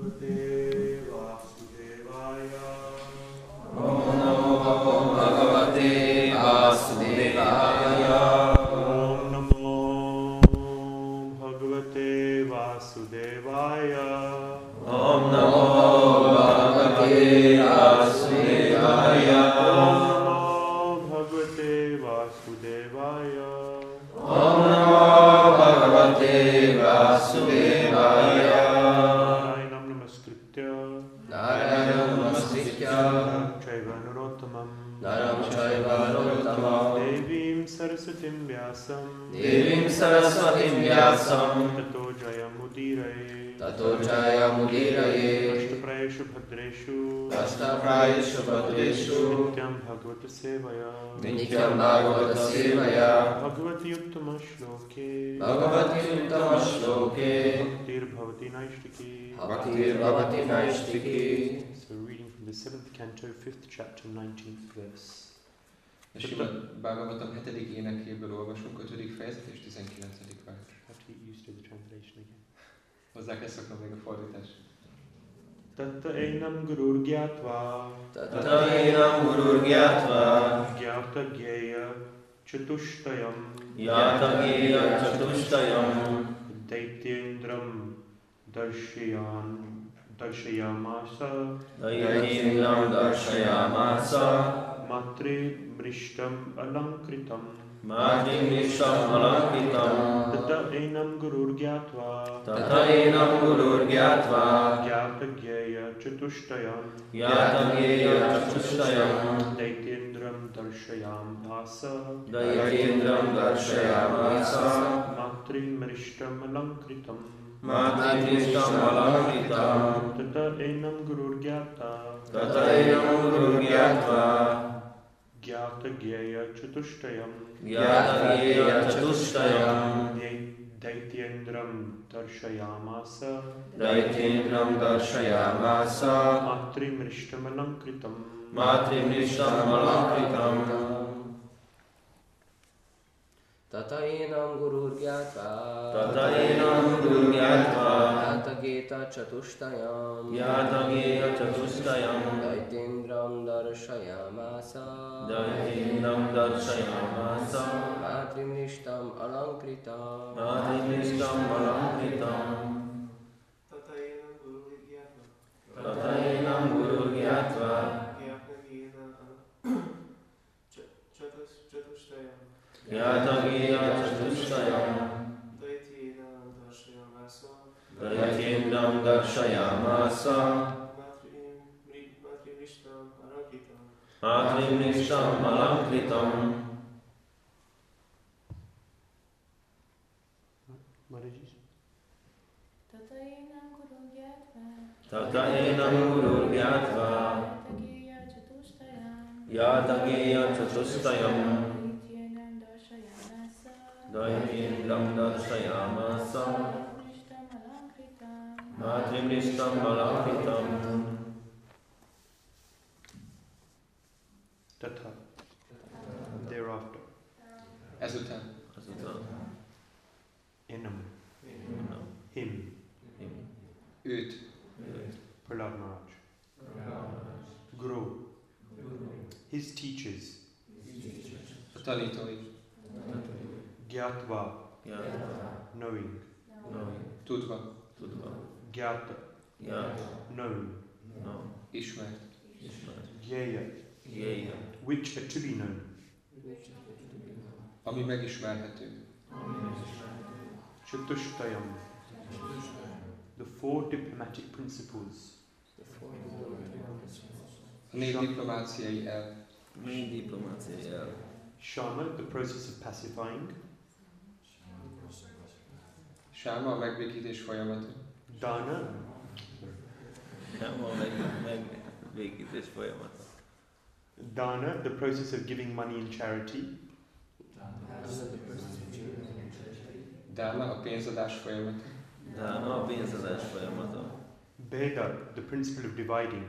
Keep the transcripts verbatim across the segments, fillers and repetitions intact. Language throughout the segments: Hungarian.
Nityam Bhagavata Sevaya Bhagavati Uttama Shloke Bhagavati Uttama Shloke Bhaktir Bhavati Naishtiki Bhaktir Bhavati Naishtiki. So reading from the seventh canto, fifth chapter, nineteenth verse. A Srimad Bhagavatam hetedik énekéből olvasunk, ötödik fejezet és tizenkilencedik vers. Have to get used to the translation again. Hozzá kell szoknom még a fordítás. Tatta einam gurur gyatva Tatta einam gurur gyatva Gyata gyeya chatushtayam Gyata gyeya chatushtayam Daityendram darshayan darshayamasa Daityendram darshayamasa Matre mrishtam alankritam Matre mrishtam alankritam Tatta einam gurur gyatva Tatta einam gurur gyatva Gyata gyeya chatushtayam Gyata gyeya chatushtayam Daityendram darshayamasa Daityendram darshayamasa Matre mrishtam alankritam Matre mrishtam alankritam Tata einam gurur gyata Tata einam gurur gyatva Gyata gyeya chatushtayam Gyata gyeya chatushtayam Daityendram darshayamasa Daityendram darshayamasa Matre mrishtam alankritam Matre mrishtam alankritam Tata enam gurur gyatva Tata enam gurur gyatva Yata geta chatushtayam Yata geta chatushtayam Daityendram darshayamasa Daityendram darshayamasa Matrim nishtam alankritam Matrim nishtam alankritam Tata enam gurur gyatva Yata geta chatushtayam Daityendram darshayamasa Matrim nishtam alankritam. What did you say? Tata enam gurur gyatva Tata enam gurur gyatva Yata gyeya chatushtayam Daityendram darshayamasa Matrim nishtam alankritam. Tata. Thereafter. Ezután. Azután. Enam. Enam. Him. Him. Őt. Prahlad Maharaj. Guru. His teachers. A tanítói. Gyatva. Gyatva. Knowing. Knowing. Tudva. Tudva. Gyata. Gyata. Known. Known. Ismert. Ismert. Gyeya. Gyeya. Which are to be known. Ami megismerhető. Chatushtayam. The four diplomatic principles. A négy diplomáciai elv. Négy diplomáciai elv. Shama, the process of pacifying. Sáma, a megbékítés folyamata. Dana. Sáma, a megbékítés folyamata. Dana, the process of giving money in charity. Dána, a pénzadás folyamata. Dána, a pénzadás folyamata. Beda, the principle of dividing.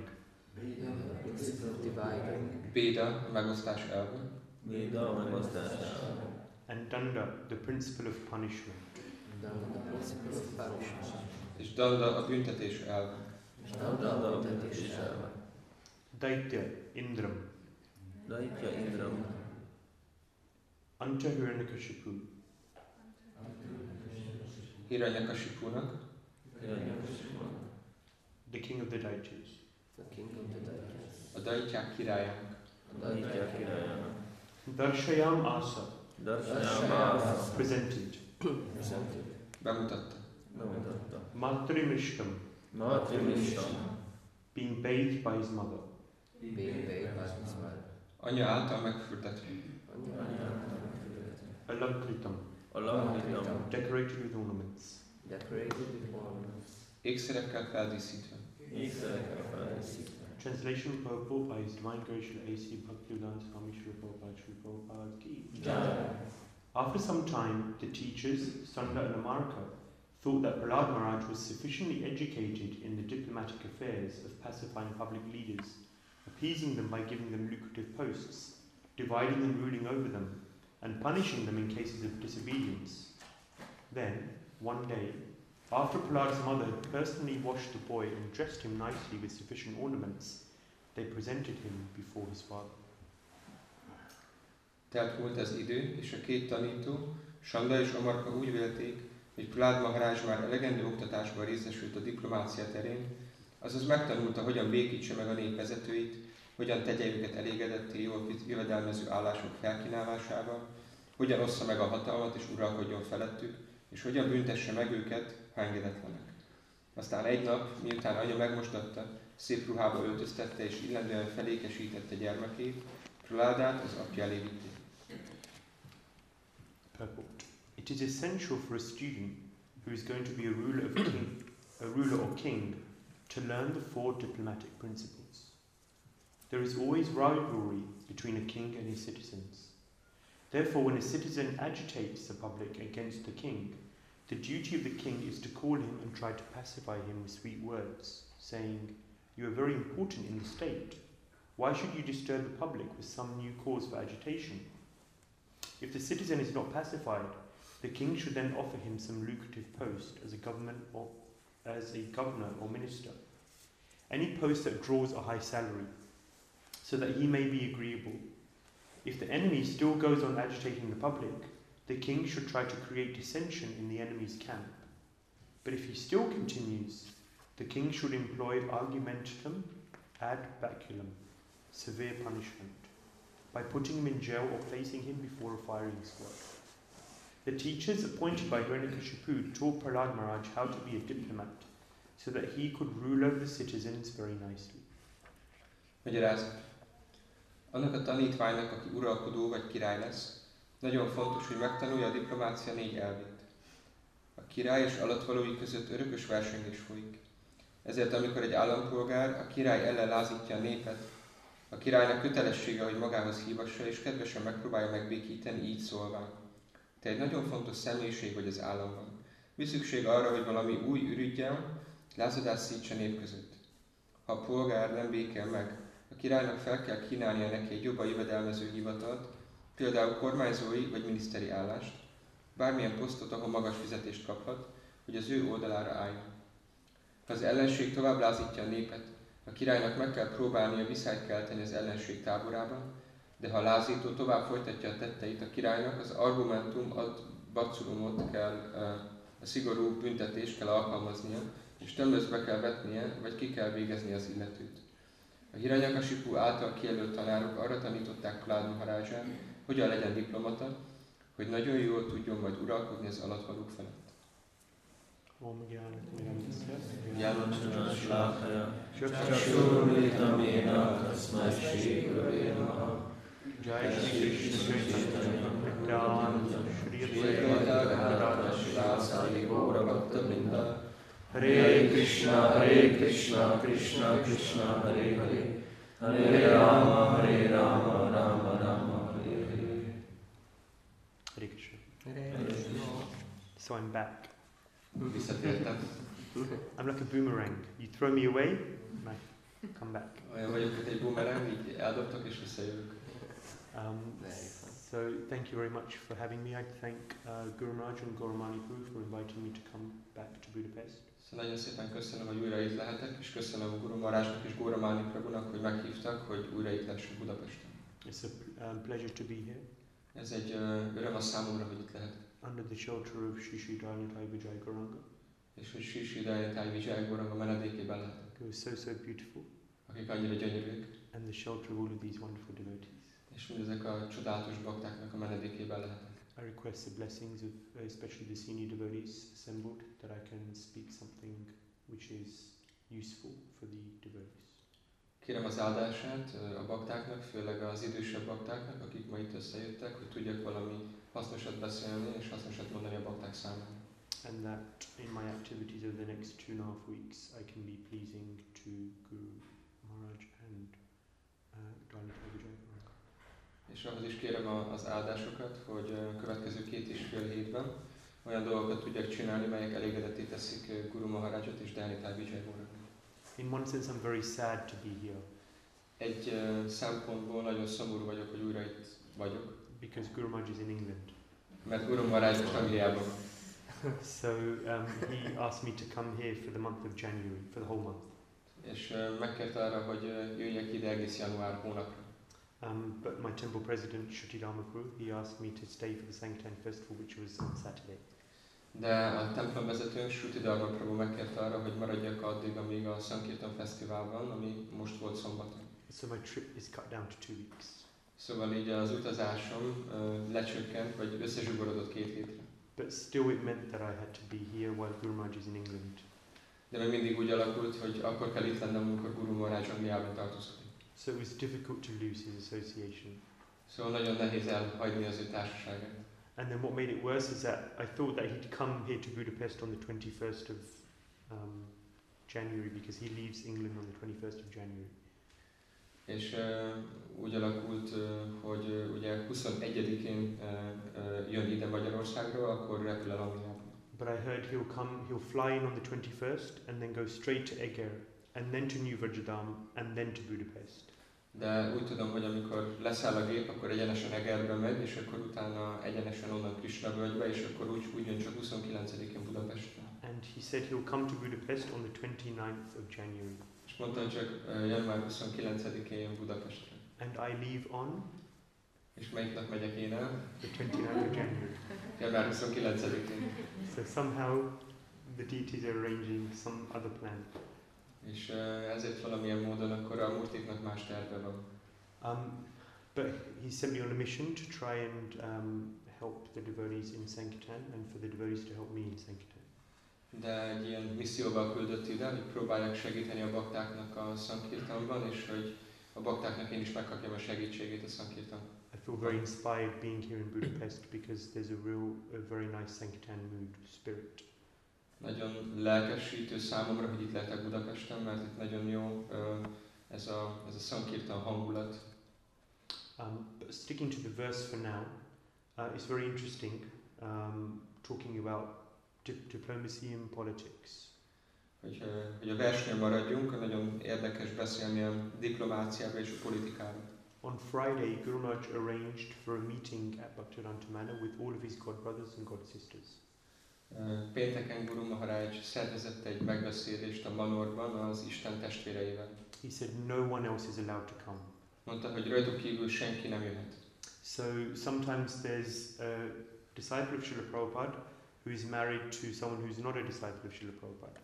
Béda, a megosztás elve. Béda, a megosztás elve. And Danda, the principle of punishment. És Danda, a büntetés elve. és nem dalbüntetéssel. Daitya Indram, Daitya Indram, unto Hiranyakashipu, Hiranyakashipunak, the king of the Daityas, The king of the Daityas. a Daityák királyának, Daitya királyának, Darshayam Asa, Darshayama presented, Presented. bemutatta. bemutatta. Matrimishtam, Matrimishtam, being bathed by his mother, Being bathed by his mother. Anya által megfürdetve. Alankritam, Alamritam, decorated with ornaments, Decorated with ornaments. Ékszerekkel feldíszítve. ékszerekkel feldíszítve. Translation purport by His Divine Grace A C Bhaktivedanta Swami Srila Prabhupada Srila Prabhupada Ki. After some time, the teachers, Sunda and Amarka, thought that Prahlad Maharaj was sufficiently educated in the diplomatic affairs of pacifying public leaders, appeasing them by giving them lucrative posts, dividing and ruling over them, and punishing them in cases of disobedience. Then, one day, after Prahlad's mother had personally washed the boy and dressed him nicely with sufficient ornaments, they presented him before his father. Tehát múlt az idő, és a két tanító, Sanda és Amarka úgy vélték, hogy Prahlad Maharaj már elegendő oktatásban részesült a diplomácia terén, azaz megtanulta, hogyan békítse meg a nép vezetőit, hogyan tegye őket elégedetté jól jövedelmező állások felkínálásával, hogyan ossza meg a hatalmat és uralkodjon felettük, és hogyan büntesse meg őket, ha engedetlenek. Aztán egy nap, miután anya megmostatta, szép ruhába öltöztette és illendően felékesítette gyermekét, Prahládát az apja elé vitték. Purport. It is essential for a student who is going to be a ruler of king, a ruler or king, to learn the four diplomatic principles. There is always rivalry between a king and his citizens. Therefore, when a citizen agitates the public against the king, the duty of the king is to call him and try to pacify him with sweet words, saying, "You are very important in the state. Why should you disturb the public with some new cause for agitation?" If the citizen is not pacified, the king should then offer him some lucrative post as a government or as a governor or minister, any post that draws a high salary, so that he may be agreeable. If the enemy still goes on agitating the public, the king should try to create dissension in the enemy's camp. But if he still continues, the king should employ argumentum ad baculum, severe punishment, by putting him in jail or placing him before a firing squad. The teachers appointed by Hiranyakashipu taught Prahlad Maharaj how to be a diplomat, so that he could rule over the citizens very nicely. Magyarázat. Annak a tanítványnak, aki uralkodó vagy király lesz, nagyon fontos, hogy megtanulja a diplomácia négy elvét. A király és alattvalói között örökös versengés folyik. Ezért, amikor egy állampolgár a király ellen lázítja a népet, a királynak kötelessége, hogy magához hívassa és kedvesen megpróbálja megbékíteni, így szólván: "Te egy nagyon fontos személyiség vagy az államban. Mi szükség arra, hogy valami új ürüggyel lázadást szítsa nép között? Ha a polgár nem békél meg, a királynak fel kell kínálnia neki egy jobban jövedelmező hivatalt, például kormányzói vagy miniszteri állást, bármilyen posztot, ahol magas fizetést kaphat, hogy az ő oldalára álljon. Ha az ellenség tovább lázítja a népet, a királynak meg kell próbálnia viszályt kelteni az ellenség táborában, de ha a lázító tovább folytatja a tetteit, a királynak az argumentum ad bacculumot kell, a szigorú büntetést kell alkalmaznia, és tömlözbe kell vetnie, vagy ki kell végezni az illetőt. A Hiranyakashipu által kijelölt tanárok arra tanították Prahlad Maharaját, hogyan legyen diplomata, hogy nagyon jól tudjon majd uralkodni az alattvalók felett. Jai Shri Krishna Hare Krishna, Hare Krishna, Krishna Krishna, Hare Hare, Hare Rama, Hare Rama, Rama Rama, Hare Hare. Hare Krishna. Hare Krishna. So I'm back. Visszatértem. I'm like a boomerang. You throw me away, and I come back. Olyan vagyok, mint egy boomerang, így eldobtok és visszajövök. Um, so thank you very much for having me. I thank uh, Guru Maharaj and Guru Mani Guru for inviting me to come back to Budapest. Szóval nagyon szépen köszönöm, hogy újra itt lehetek, és köszönöm Guru Maharajnak és Gauramani Prabhunak, hogy meghívtak, hogy újra itt lehessünk Budapesten. It's a um, pleasure to be here Ez egy uh, öröm a számomra, hogy itt lehetek. under the shelter of Sri Sri Dharnatai Vijay Gauranga. És hogy Sri Sri Dharnatai Vijay Gauranga menedékében lehetek. Who is so, so beautiful. Akik annyira gyönyörűek. And the shelter of all of these wonderful devotees. És mindezek a csodálatos baktáknak a menedékében lehetek. I request the blessings of uh, especially the senior devotees assembled, that I can speak something which is useful for the devotees. Kérem az áldását a baktáknak, főleg az idősebb baktáknak, akik ma itt összejöttek, hogy tudjak valami hasznosat beszélni és hasznosat mondani a bakták számára. And that in my activities over the next two and a half weeks I can be pleasing to Guru Maharaj and uh, Dharnatai Vijay Gauranga. És ahhoz is kérem a, az áldásokat, hogy a következő két és fél hétben olyan dolgokat tudjak csinálni, melyek elégedetté teszik Guru Maharajot és Dharnatai Vijay Gauranga. In one sense I'm very sad to be here. Egy uh, szempontból nagyon szomorú vagyok, hogy újra itt vagyok. Because Guru Maharaj is in England. Mert Guru Maharaj most Angliában van. So um, he asked me to come here for the month of January, for the whole month. És uh, megkérte arra, hogy uh, jöjjek ide egész január hónapra. Um, but my temple president, Shruti Dharmakuru, he asked me to stay for the Sankirtan festival, which was on Saturday. De a templomvezetőnk, Shruti Dharma Prabhu megkérte arra, hogy maradjak addig, amíg a Sankirtan Fesztivál van, ami most volt szombaton. So my trip is cut down to two weeks. Szóval így az utazásom uh, lecsökkent, vagy összezsugorodott két hétre. But still it meant that I had to be here while Guru Maharaj is in England. De még mindig úgy alakult, hogy akkor kell itt lennem, amikor Guru Maharaj Angliában tartózkodik. So it was difficult to lose his association. Szóval nagyon nehéz elhagyni az ő társaságát. And then what made it worse is that I thought that he'd come here to Budapest on the twenty-first of um, January, because he leaves England on the twenty-first of January. És uh, úgy alakult, uh, hogy uh, ugye huszonegyedikén uh, uh, jön ide Magyarországról, akkor repül el Angliába. But I heard he'll come, he'll fly in on the twenty-first and then go straight to Eger and then to New Vrajadam and then to Budapest. De úgy tudom, hogy amikor leszáll a gép, akkor egyenesen Egerbe megy, és akkor utána egyenesen onnan Krishna völgybe, és akkor úgy, úgy jön csak huszonkilencedikén Budapestre. And he said he'll come to Budapest on the twenty-ninth of January. És mondta, hogy csak uh, január huszonkilencedikén jön Budapestre. And I leave on És melyik nap megyek én el? the twenty-ninth of January. január huszonkilencedikén. So somehow the deities are arranging some other plan. És uh, ezért valamilyen módon akkor a Murtiknak más terve van. Um, but he sent me on a mission to try and um, help the devotees in Sankirtan and for the devotees to help me in Sankirtan. De egy ilyen misszióval küldött ide, hogy próbálják segíteni a baktáknak a Sankirtanban, és hogy a baktáknak én is megkapjam a segítségét a Sankirtan. I feel very inspired being here in Budapest because there's a real, a very nice Sankirtan mood, spirit. Nagyon lelkesítő számomra, hogy itt lehetek Budapesten, mert itt nagyon jó uh, ez a, ez a Sankirtan hangulat. Um, but sticking to the verse for now, uh, it's very interesting um, talking about di- diplomacy and politics. Hogy, uh, hogy a versnél maradjunk, nagyon érdekes beszélni a diplomáciáról és a politikáról. On Friday, Guru Maharaj arranged for a meeting at Bhaktivedanta Manor with all of his god brothers and god sisters. Pénteken Guru Maharaj szervezett egy megbeszélést a Manorban az Isten testvéreivel. He said no one else is allowed to come. Mondta, hogy rajtuk kívül senki nem jöhet. So sometimes there's a disciple of Srila Prabhupada who is married to someone who's not a disciple of Srila Prabhupada.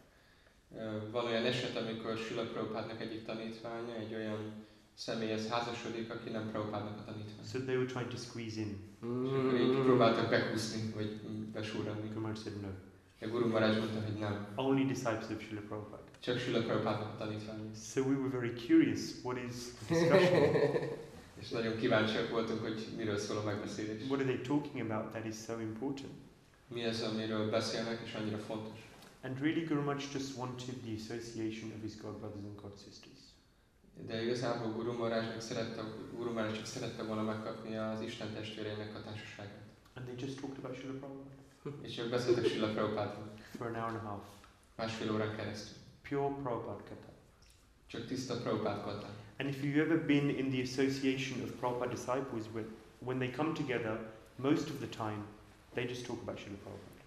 Van olyan eset, amikor Srila Prabhupádnak egyik tanítványa egy olyan személyhez házasodik, aki nem Prabhupádnak a tanítvány. So they were trying to squeeze in. És akkor így próbáltak bekúszni, vagy besúrani. Guru Maharaj said no. De Guru Maharaj mondta, hogy nem. Only disciples of Srila Prabhupada. Csak Srila Prabhupádnak a tanítvány. So we were very curious, what is the discussion? És nagyon kíváncsiak voltunk, hogy miről szól a megbeszélés. What are they talking about that is so important? Mi az, amiről beszélnek, és annyira fontos. And really Guru Maharaj just wanted the association of his god brothers and god sisters. De igazából Guru Maharajnak szerette, Guru Maharaj csak szerette volna megkapni az Isten testvéreinek a társaságát. And they just talked about Srila Prabhupada És ők beszéltek Srila Prabhupádról. for an hour and a half. Másfél órán keresztül. Pure Prabhupada Katha. Csak tiszta Prabhupád katha. And if you've ever been in the association of Prabhupada disciples, when, when they come together, most of the time, they just talk about Srila Prabhupada.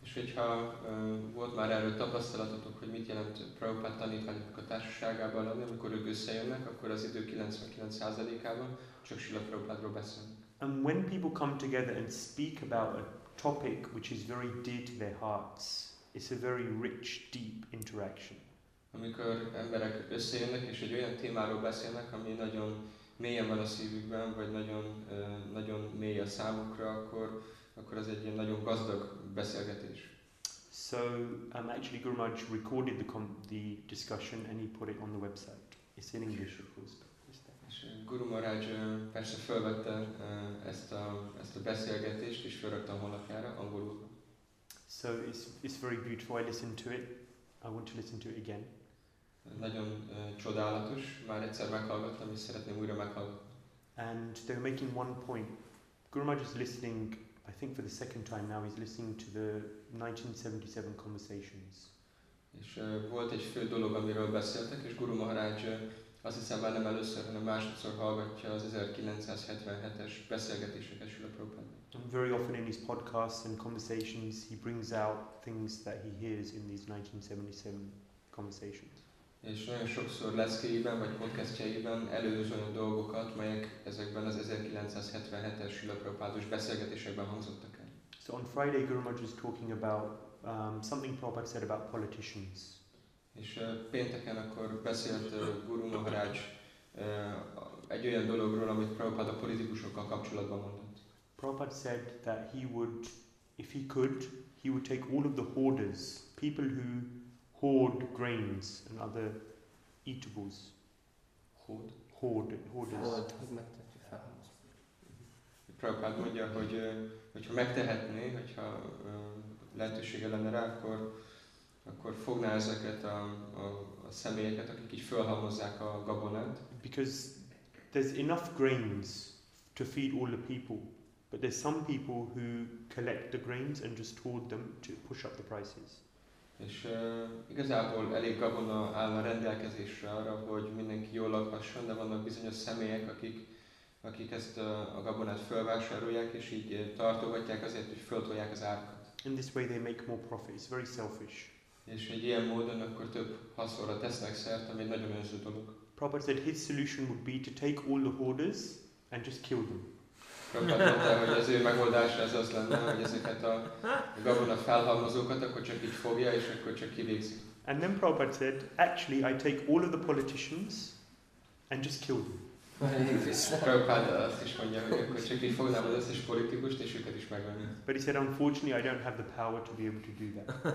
És hogyha uh, volt már erről tapasztalatotok, hogy mit jelent Prabhupád tanítványoknak a társaságában lenni, amikor ők összejönnek, akkor az idő kilencvenkilenc százalékában csak Srila Prabhupádról beszélnek. And when people come together and speak about a topic which is very dear to their hearts, it's a very rich, deep interaction. Amikor emberek összejönnek és egy olyan témáról beszélnek, ami nagyon mélyen van a szívükben, vagy nagyon, uh, nagyon mély a számukra, akkor, akkor az egy ilyen nagyon gazdag beszélgetés. So um, actually Guru Maharaj recorded the, com- the discussion and he put it on the website. It's in English, of course. És Guru Maharaj uh, persze felvette uh, ezt, a, ezt a beszélgetést és felrakta a honlapjára angolul. So it's, it's very beautiful. I listened to it. I want to listen to it again. Nagyon uh, csodálatos, már egyszer meghallgattam és szeretném újra meghallgatni. And they were making one point. Guru Maharaj is listening, I think for the second time now, he's listening to the nineteen seventy-seven conversations. És uh, volt egy fő dolog, amiről beszéltek, és Guru Maharaj uh, azt hiszem már nem először, hanem másodszor hallgatja az ezerkilencszázhetvenhetes beszélgetéseket Srila Prabhupádnak. And very often in his podcasts and conversations, he brings out things that he hears in these nineteen seventy-seven conversations. És nagyon sokszor leckéiben vagy podcastjaiben előz olyan dolgokat, melyek ezekben az ezerkilencszázhetvenhetes Srila Prabhupádos beszélgetésekben hangzottak el. So on Friday, Guru Maharaj was talking about um, something Prabhupada said about politicians. És uh, pénteken akkor beszélt uh, Guru Maharaj uh, egy olyan dologról, amit Prabhupada a politikusokkal kapcsolatban mondott. Prabhupada said that he would, if he could, he would take all of the hoarders, people who hoard grains and other eatables. Hoard? Hoard, hoarders. Hold, hogy megtartjuk fel. Prabhupada mondja, hogy uh, hogyha megtehetné, hogyha uh, lehetősége lenne rá, akkor, akkor fogná ezeket a, a, a személyeket, akik így fölhalmozzák a gabonát. Because there's enough grains to feed all the people, but there's some people who collect the grains and just hoard them to push up the prices. És uh, igazából elég gabona áll a rendelkezésre arra, hogy mindenki jól lakhasson, de vannak bizonyos személyek, akik, akik ezt a, a gabonát fölvásárolják, és így uh, tartogatják azért, hogy föltolják az árakat. In this way they make more profit. It's very selfish. És egy ilyen módon akkor több haszonra tesznek szert, ami egy nagyon önző dolog. Prabhupada said his solution would be to take all the hoarders and just kill them. Prabhupada mondta, hogy az ő megoldása ez az lenne, hogy ezeket a gabona felhalmozókat akkor csak így fogja, és akkor csak kivégzi. And then Prabhupada said, actually I take all of the politicians and just kill them. Prabhupada azt is mondja, hogy akkor csak így fognám az összes politikust, és őket is megvenni. But he said, unfortunately I don't have the power to be able to do that.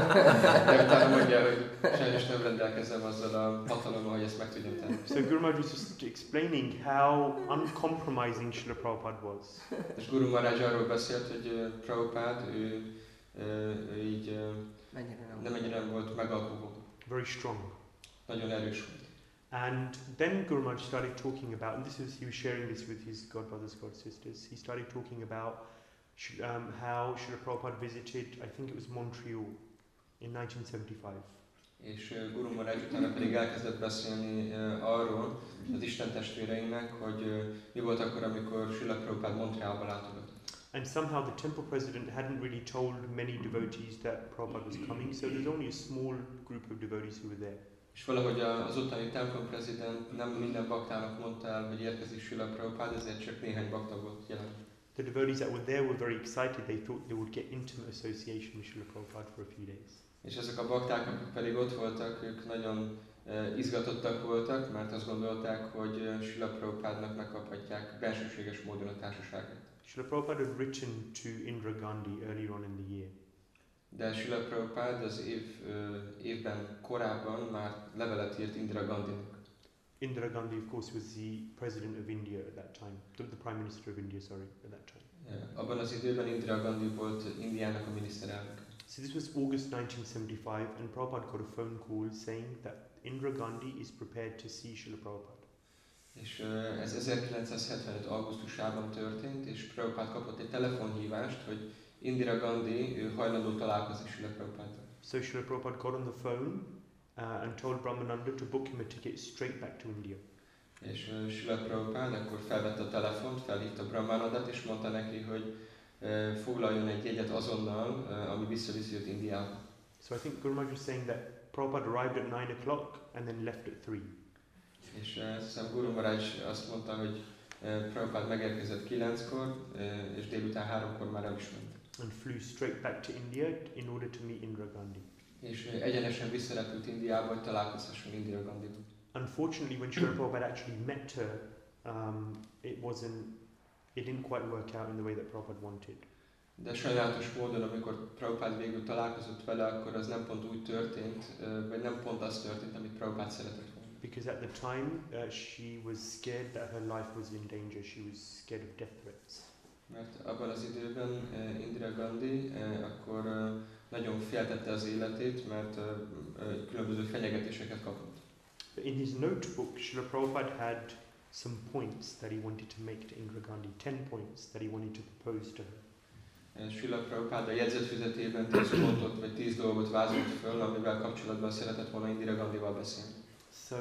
De utána mondja, hogy sajnos nem rendelkezem azzal a hatalommal, hogy ezt meg tudjam tenni. So Guru Maharaj was just explaining how uncompromising Srila Prabhupada was. És Guru Maharaj arról beszélt, hogy Prabhupada, ő, ő így nem ennyire volt megalkuvó. Very strong. Nagyon erős volt. And then Guru Maharaj started talking about, and this is, he was sharing this with his godbrothers, god sisters, he started talking about um, how Srila Prabhupada visited, I think it was Montreal in nineteen seventy-five. És uh, Guru Maharaj utána pedig elkezdett beszélni uh, arról az Isten testvéreinknek, hogy uh, mi volt akkor, amikor Srila Prabhupada Montrealba látogatott. And somehow the temple president hadn't really told many devotees that Prabhupada was coming, so there's only a small group of devotees who were there. És valahogy az ottani templom prezident nem minden baktának mondta el, hogy érkezik Srila Prabhupada, ezért csak néhány bakta volt jelen. The devotees that were there were very excited. They thought they would get intimate association with Srila Prabhupada for a few days. És ezek a bakták, akik pedig ott voltak, ők nagyon uh, izgatottak voltak, mert azt gondolták, hogy uh, Srila Prabhupádnak megkaphatják bensőséges módon a társaságát. Srila Prabhupada had written to Indira Gandhi earlier on in the year. De Srila Prabhupada az év, uh, évben korábban már levelet írt Indira Gandhinak. Indira Gandhi, of course, was the president of India at that time, the, the prime minister of India, sorry, at that time. Yeah. Abban az időben Indira Gandhi volt Indiának a miniszterelnök. So this was August nineteen seventy-five, and Prabhupada got a phone call saying that Indira Gandhi is prepared to see Srila Prabhupada. És uh, ez ezerkilencszázhetvenöt augusztusában történt, és Prabhupada kapott egy telefonhívást, hogy Indira Gandhi ő hajlandó találkozni Srila Prabhupada. So Srila Prabhupada got on the phone uh, and told Brahmananda to book him a ticket straight back to India. És uh, Srila Prabhupada akkor felvette a telefont, felhívta Brahmanandat, és mondta neki, hogy uh, foglaljon egy jegyet azonnal, uh, ami visszaviszi őt Indiába. So I think Guru Maharaj was saying that Prabhupada arrived at nine o'clock and then left at three. És uh, azt hiszem Guru Maharaj azt mondta, hogy uh, Prabhupada megérkezett kilenckor, uh, és délután háromkor már el is ment. And flew straight back to India in order to meet Indira Gandhi. És uh, egyenesen visszarepült Indiába, hogy találkozhasson Indira Gandhival. Unfortunately, when Srila Prabhupada actually met her, um, it wasn't, it didn't quite work out in the way that Prabhupada wanted. De sajnálatos módon, amikor Prabhupada végül találkozott vele, akkor az nem pont úgy történt, uh, vagy nem pont az történt, amit Prabhupada szeretett volna. Because at the time, uh, she was scared that her life was in danger. She was scared of death threats. Mert abban az időben uh, Indira Gandhi uh, akkor uh, nagyon féltette az életét, mert uh, uh, különböző fenyegetéseket kapott. But in his notebook, Srila Prabhupada had some points that he wanted to make to Indira Gandhi, ten points that he wanted to propose to her. Srila Prabhupada a jegyzetfüzetében tíz pontot vagy tíz dolgot vázolt föl, amivel kapcsolatban szeretett volna Indira Gandhival beszélni. So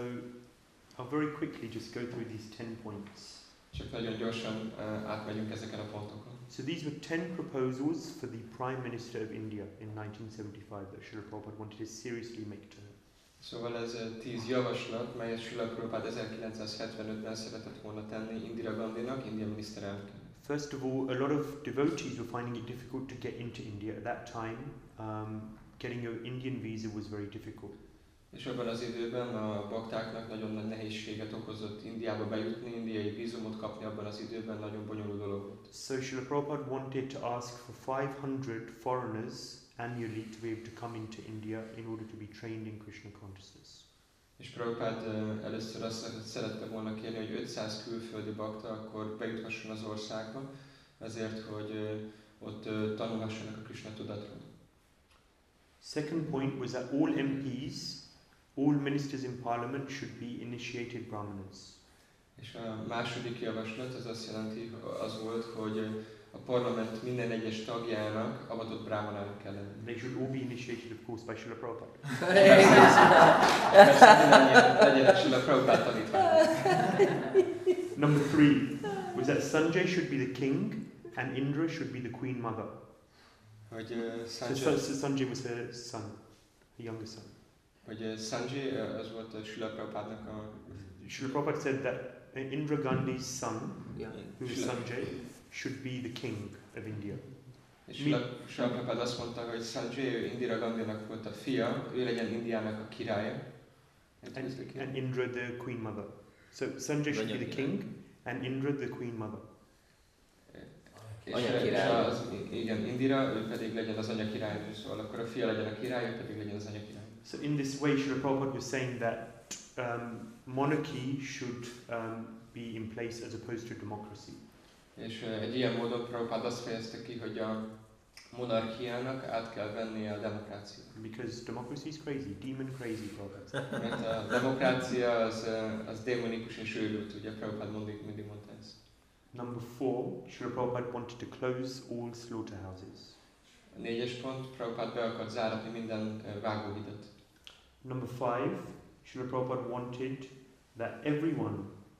I'll very quickly just go through these ten points. Csak nagyon gyorsan uh, átmegyünk ezeken a pontokon. So these were ten proposals for the Prime Minister of India in nineteen seventy-five that Srila Prabhupada wanted to seriously make to her. Szóval ez tíz javaslat, melyet Srila Prabhupada ezerkilencszázhetvenötben szeretett volna tenni Indira Gandhinak, India miniszterelnökének. First of all, a lot of devotees were finding it difficult to get into India. At that time, um, getting an Indian visa was very difficult. És abban az időben a baktáknak nagyon nagy nehézséget okozott Indiába bejutni, indiai vízumot kapni abban az időben nagyon bonyolult dolog volt. So Srila Prabhupada wanted to ask for five hundred foreigners annually to be able to come into India in order to be trained in Krishna consciousness. És Prabhupada először azt szerette volna kérni, hogy ötszáz külföldi bakta akkor bejuthasson az országba, azért, hogy ott tanulhassanak a Krishna tudatról. Second point was that all M Ps, all ministers in parliament should be initiated brahmanas. És a második javaslat az azt jelenti, az volt, hogy a parlament minden egyes tagjának avatott brahmanának kell lenni. They should all be initiated, of course, by Srila Prabhupada. Legyenek Srila Prabhupada tanítványok. Number three was that Sanjay should be the king and Indra should be the queen mother. Hogy uh, So, Sanjay, so, so Sanjay was her son, her younger son. hogy uh, Sanjay uh, az volt a Srila Prabhupadnak a... Srila Prabhupada said that Indra Gandhi's son, Yeah. who is Sanjay, should be the king of India. És Srila Prabhupada azt mondta, hogy Sanjay ő Indira Gandhinak volt a fia, ő legyen Indiának a királya. And, and Indra the queen mother. So Sanjay should be the king and Indra the queen mother. És, Anya és király. az, igen, Indira, ő pedig legyen az anya királynő, szóval akkor a fia legyen a király, ő pedig legyen az anya király. So in this way, Srila Prabhupada was saying that um, monarchy should um, be in place as opposed to democracy. És uh, egy ilyen módon Prabhupada azt fejezte ki, hogy a monarchiának át kell vennie a demokráciát. Because democracy is crazy, demon crazy, Prabhupada. Mert a demokrácia az, uh, az démonikus és őrült, ugye Prabhupada mindig, mindig mondta ezt. Number four, Srila Prabhupada wanted to close all slaughterhouses. A négyes pont, Prabhupada be akart záratni minden uh, vágóhidat. Number five, Srila Prabhupada wanted that everyone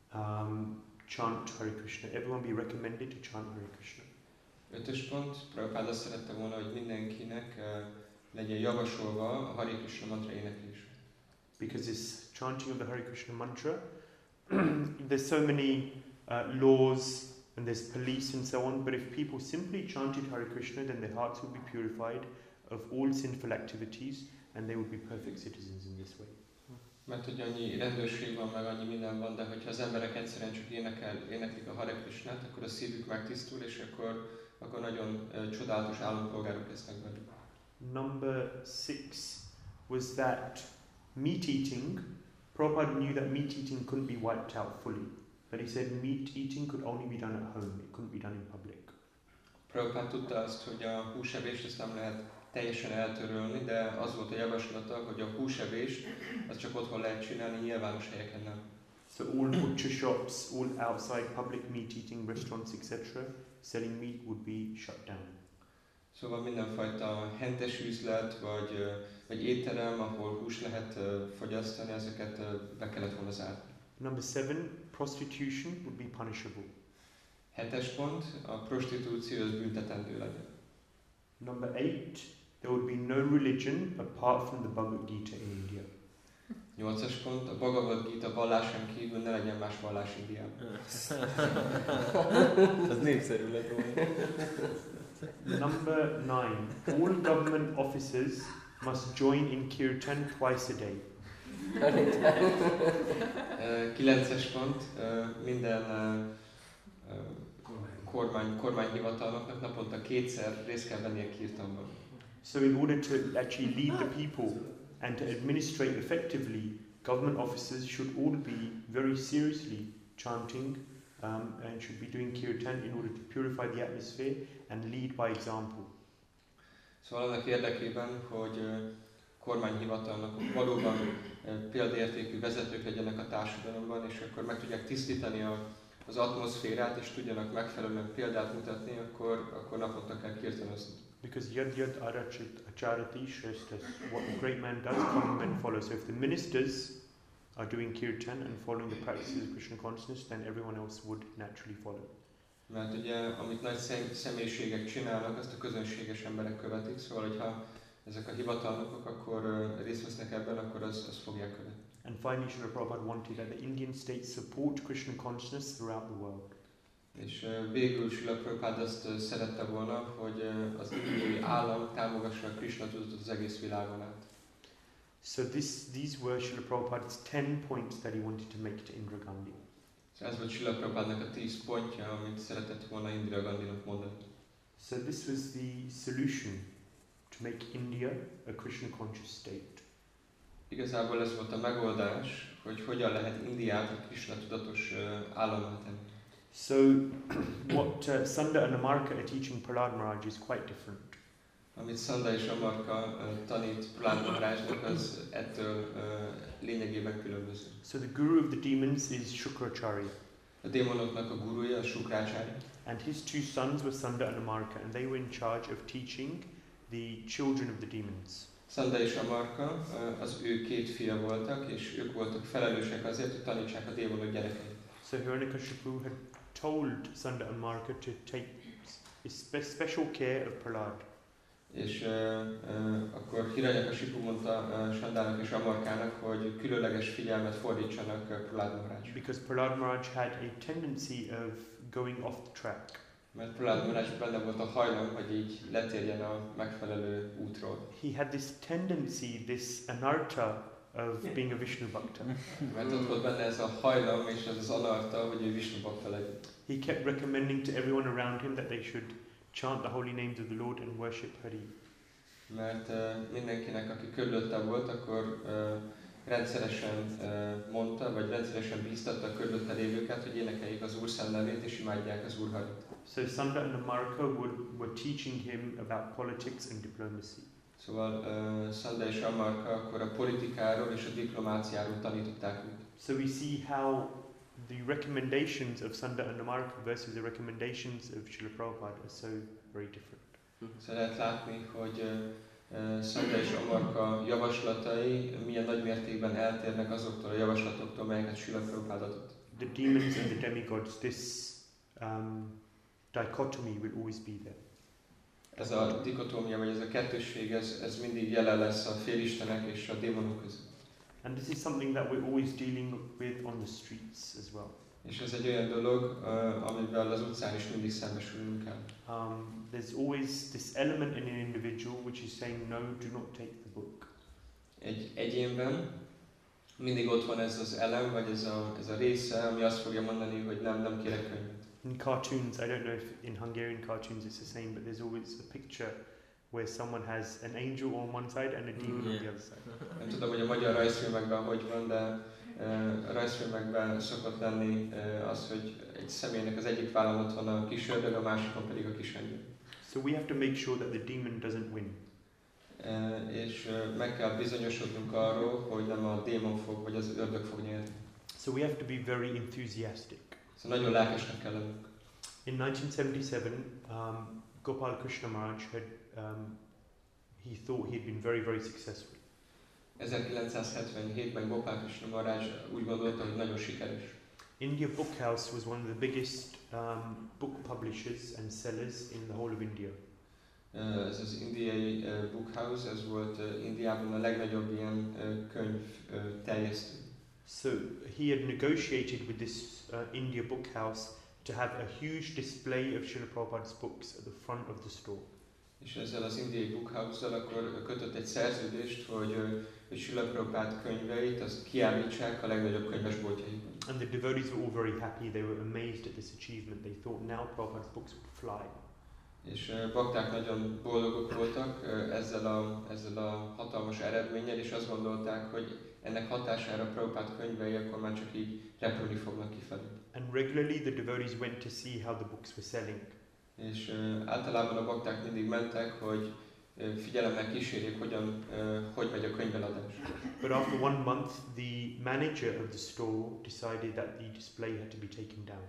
um, chant Hare Krishna, everyone be recommended to chant Hare Krishna. Ötös pont, Prabhupada azt szerette volna, hogy mindenkinek uh, legyen javasolva a Hare Krishna mantra éneklés. Because this chanting of the Hare Krishna mantra, there's so many uh, laws and there's police and so on, but if people simply chanted Hare Krishna, then their hearts would be purified of all sinful activities and they would be perfect citizens in this way. Mert hogy annyi rendőrség van, meg annyi minden van, de hogyha az emberek egyszerűen csak énekel, éneklik a Hare Krishnát, akkor a szívük megtisztul, és akkor, akkor nagyon uh, csodálatos állampolgárok lesznek belőle. Number six was that meat eating, Prabhupada knew that meat eating couldn't be wiped out fully, but he said meat eating could only be done at home, it couldn't be done in public. Prabhupada tudta azt, hogy a húsevést ezt nem lehet teljesen eltörölni, de az volt a javaslata, hogy a húsevést az csak otthon lehet csinálni, nyilvános helyeken nem. So all butcher shops, all outside public meat eating restaurants, et cetera, selling meat would be shut down. Szóval mindenfajta hentes üzlet, vagy, vagy étterem, ahol hús lehet fogyasztani, ezeket be kellett volna zárni. Number seven, prostitution would be punishable. Hetes pont, a prostitúció az büntetendő legyen. Number eight, there would be no religion apart from the Bhagavad Gita in India. Nyolcas pont, a Bhagavad Gita vallásán kívül ne legyen más vallás Indiában. Ez népszerű lett volna. Number nine, all government officers must join in kirtan twice a day. Ö, Kilences pont, ö, minden ö, ö, kormány, kormányhivatalnoknak naponta kétszer részt kell vennie kirtanban. So in order to actually lead the people and to administrate effectively, government officers should all be very seriously chanting um, and should be doing kirtan in order to purify the atmosphere and lead by example. Szóval annak érdekében, hogy ö, kormányhivatalnokok valóban ö, példaértékű vezetők legyenek a társadalomban, és akkor meg tudják tisztítani a, az atmoszférát, és tudjanak megfelelően példát mutatni, akkor, akkor naponta kell kirtanozni. Because yad yad arachit acharati shrestha. What the great man does, common men follow. So if the ministers are doing kirtan and following the practices of Krishna consciousness, then everyone else would naturally follow. Mert ugye, amit nagy szem, személyiségek csinálnak, azt a közönséges emberek követik, szóval, hogyha ezek a hivatalnokok akkor uh, részt vesznek ebben, akkor az, az fogják követni. And finally, Srila Prabhupada wanted that the Indian state support Krishna consciousness throughout the world. És uh, végül Srila Prabhupada azt uh, szerette volna, hogy uh, az indiai állam támogassa a Krishna tudatot az egész világon át. So this, these were Srila Prabhupada's ten points that he wanted to make to Indira Gandhi. És ez volt Srila Prabhupádnak a tíz pontja, amit szeretett volna Indira Gandhinak mondani. So this was the solution to make India a Krishna conscious state. Igazából ez volt a megoldás, hogy hogyan lehet Indiát a Krishna tudatos uh, állammá tenni. So what uh, Sunda and Amarka are teaching Prahlad Maharaj is quite different. Amit Sanda és Amarka uh, tanít Prahlad Maharajnak, az ettől uh, lényegében különböző. So the guru of the demons is Shukracharya. A démonoknak a gurúja, a Sukrácsári, And his two sons were Sunda and Amarka, and they were in charge of teaching the children of the demons. Sanda és Amarka, uh, az ő két fia voltak, és ők voltak felelősek azért, hogy tanítsák a démonok gyerekeit. So Hiranyakashipu had told Sunda and Amarka to take spe- special care of Prahlad. És uh, uh, akkor Hiranyakashipu mondta uh, Sandának és Amarkának, hogy különleges figyelmet fordítsanak uh, Prahlad Maharajra. Because Prahlad Maharaj had a tendency of going off the track. Mert Prahlad Maharaj benne volt a hajlam, hogy így letérjen a megfelelő útról. He had this tendency, this anarta of being a Vishnu Bhakta. Mert ott volt benne ez a hajlam és ez az anarta, hogy ő Vishnu Bhakta legyen. He kept recommending to everyone around him that they should chant the holy names of the Lord and worship Hari. Mert uh, mindenkinek, aki körülötte volt, akkor uh, rendszeresen uh, mondta, vagy rendszeresen bíztatta a körülötte lévőket, hogy énekeljék az Úr szent nevét és imádják az Úr Harit. So Sunda and Amarka would, were teaching him about politics and diplomacy. Szóval uh, Sanda és Amarka akkor a politikáról és a diplomáciáról tanították őt. So we see how the recommendations of Sunda and Amarka versus the recommendations of Srila Prabhupada are so very different. Szóval lehet látni, hogy uh, Sanda és Amarka javaslatai milyen nagy mértékben eltérnek azoktól a javaslatoktól, melyeket Srila Prabhupada adott. The demons and the demigods, this um, dichotomy will always be there. Ez a dikotómia, vagy ez a kettősség, ez, ez mindig jelen lesz a félistenek és a démonok között. And this is something that we're always dealing with on the streets as well. És ez egy olyan dolog, uh, amivel az utcán is mindig szembesülünk kell. Um, there's always this element in an individual which is saying no, do not take the book. Egy egyénben mindig ott van ez az elem, vagy ez a, ez a része, ami azt fogja mondani, hogy nem, nem kérek könyvet. In cartoons, I don't know if in Hungarian cartoons it's the same, but there's always a picture where someone has an angel on one side and a demon on the other side. Nem tudom, hogy a magyar rajzfilmekben hogy van, de uh, a rajzfilmekben szokott lenni uh, az, hogy egy személynek az egyik vállon ott van a kis ördög, a másikon pedig a kis angyal. So we have to make sure that the demon doesn't win. Uh, és uh, meg kell bizonyosodnunk arról, hogy nem a démon fog, vagy az ördög fog nyerni. So we have to be very enthusiastic. Szóval nagyon lelkesnek kell lennünk. In nineteen seventy-seven, um, Gopal Krishna Maharaj had um, he thought he'd been very, very successful. ezerkilencszázhetvenhétben Gopal Krishna Maharaj úgy gondolta, hogy nagyon sikeres. India Book House was one of the biggest um, book publishers and sellers in the whole of India. Uh, ez az indiai uh, Book House, ez volt uh, Indiában a legnagyobb ilyen uh, könyv uh, terjesztő. So he had negotiated with this uh, India Book House to have a huge display of Srila Prabhupada's books at the front of the store. És ezzel az indiai Book House-zal akkor kötött egy szerződést, hogy, uh, hogy Srila Prabhupád könyveit azt kiállítsák a legnagyobb könyvesboltjaikban. And the devotees were all very happy. They were amazed at this achievement. They thought now Prabhupada's books would fly. És uh, bakták nagyon boldogok voltak uh, ezzel, a, ezzel a hatalmas eredménnyel, és azt gondolták, hogy ennek hatására Prabhupád könyvei akkor már csak így repülni fognak kifelé. And regularly the devotees went to see how the books were selling. És uh, általában a bakták mindig mentek, hogy uh, figyelemmel kísérjék, hogyan, uh, hogy megy a könyveladás. But after one month, the manager of the store decided that the display had to be taken down.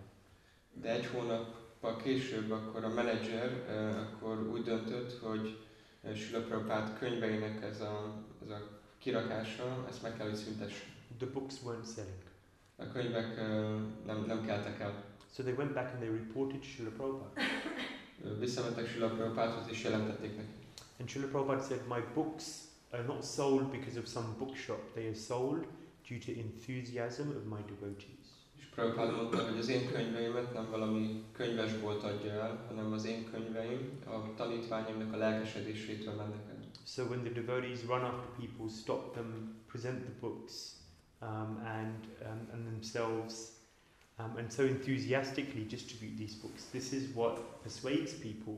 De egy hónappal később akkor a menedzser uh, akkor úgy döntött, hogy uh, Srila Prabhupád könyveinek ez a, ez a kirakása, ezt meg kell, hogy szüntesse. The books weren't selling. A könyvek uh, nem, nem keltek el. So they went back and they reported to Srila Prabhupada. Uh, visszamentek Srila Prabhupádhoz és jelentették neki. And Srila Prabhupada said, my books are not sold because of some bookshop. They are sold due to enthusiasm of my devotees. És Prabhupád mondta, hogy az én könyveimet nem valami könyvesbolt adja el, hanem az én könyveim a tanítványaimnak a lelkesedésétől mennek el. So when the devotees run after people, stop them, present the books, um, and, um, and themselves, um, and so enthusiastically distribute these books. This is what persuades people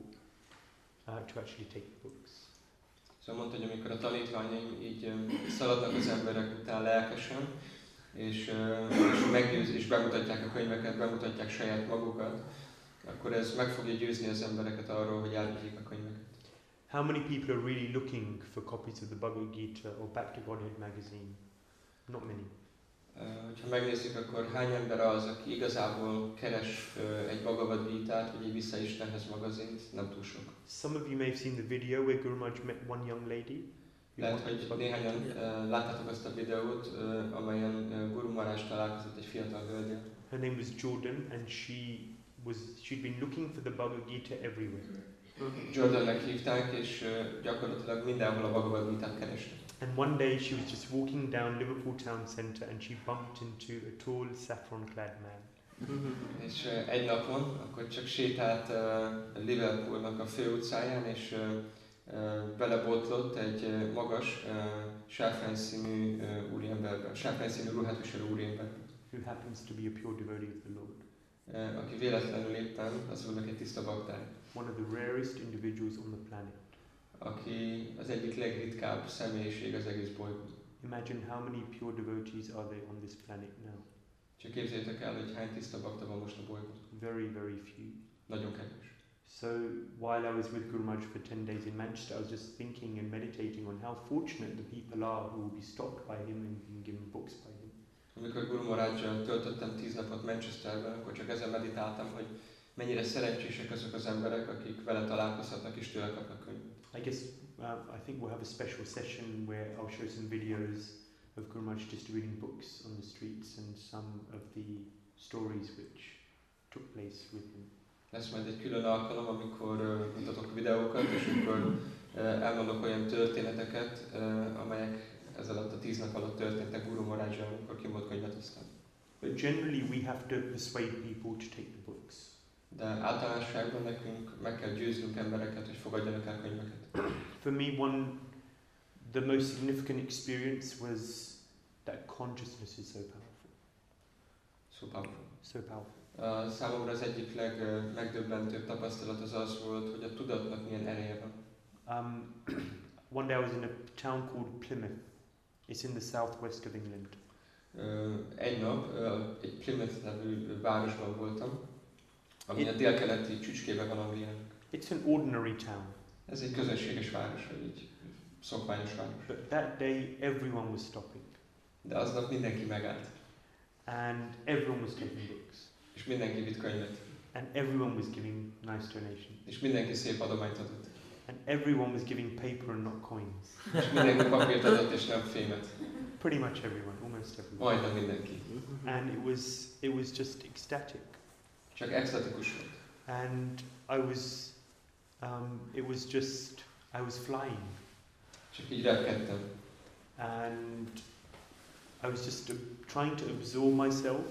uh, to actually take the books. Szóval mondta, hogy amikor a tanítványaim így uh, szaladnak az emberek után lelkesen, és, uh, és meggyőz, és bemutatják a könyveket, bemutatják saját magukat, akkor ez meg fogja győzni az embereket arról, hogy elvigyék a könyveket. How many people are really looking for copies of the Bhagavad Gita or Back to Godhead magazine? Not many. Uh, ha megnézzük, akkor hány ember az, aki igazából keres uh, egy Bhagavad Gitát, vagy egy Vissza Istenhez magazint? Nem túl sok. Some of you may have seen the video where Guru Maharaj met one young lady. Lehet, hogy néhányan uh, láttátok azt a videót, uh, amelyen uh, Guru Maharaj találkozott egy fiatal hölgyel. Her name was Jordan, and she was she'd been looking for the Bhagavad Gita everywhere. Jordannek hívták, és uh, gyakorlatilag mindenhol a Bhagavad Gitát kereste. And one day she was just walking down Liverpool town centre and she bumped into a tall saffron-clad man. És uh, egy napon akkor csak sétált uh, Liverpoolnak a főutcáján, és uh, uh, belebotlott egy uh, magas, uh, sáfrányszínű uh, úriemberbe, sáfrányszínű ruhát viselő úriemberbe. Who happens to be a pure devotee of the Lord. Uh, aki véletlenül éppen az úrnak egy tiszta baktája. One of the rarest individuals on the planet. Aki az egyik legritkább személyiség az egész bolygón. Imagine how many pure devotees are there on this planet now. Csak képzeljétek el, hogy hány tiszta bakta van most a bolygón. Very, very few. Nagyon kevés. So while I was with Guru Maharaj for ten days in Manchester, I was just thinking and meditating on how fortunate the people are who will be stopped by him and being given books by him. Amikor Guru Maharajjal töltöttem tíz napot Manchesterben, akkor csak ezen meditáltam, hogy mennyire szerencsések azok az emberek, akik vele találkozhatnak és tőle kapnak könyvet. I guess uh, I think we'll have a special session where I'll show some videos of Guru Maharaj distributing books on the streets and some of the stories which took place with him. Lesz majd egy külön alkalom, amikor uh, mutatok videókat, és akkor uh, elmondok olyan történeteket, uh, amelyek ez alatt a tíz nap alatt történtek Guru Maharajjal, amikor ki volt könyvet aztán. But generally we have to persuade people to take the books. De általánosságban nekünk meg kell győznünk embereket, hogy fogadjanak el könyveket. For me, one, the most significant experience was that consciousness is so powerful. So powerful. So powerful. Uh, számomra az egyik legmegdöbbentőbb tapasztalat az az volt, hogy a tudatnak milyen ereje van. Um, one day I was in a town called Plymouth. It's in the southwest of England. Uh, egy nap uh, egy Plymouth nevű városban voltam, ami a délkeleti csücskébe van Angliának. It's an ordinary town. Ez egy közönséges város, vagy egy szokványos város. But that day everyone was stopping. De aznap mindenki megállt. And everyone was taking books. És mindenki vitt könyvet. And everyone was giving nice donations. És mindenki szép adományt adott. And everyone was giving paper and not coins. És mindenki papírt adott és nem fémet. Pretty much everyone, almost everyone. Majdnem mindenki. and it was it was just ecstatic. Csak extatikus volt. And I was, um, it was just, I was flying. Csak így repkedtem. And I was just uh, trying to absorb myself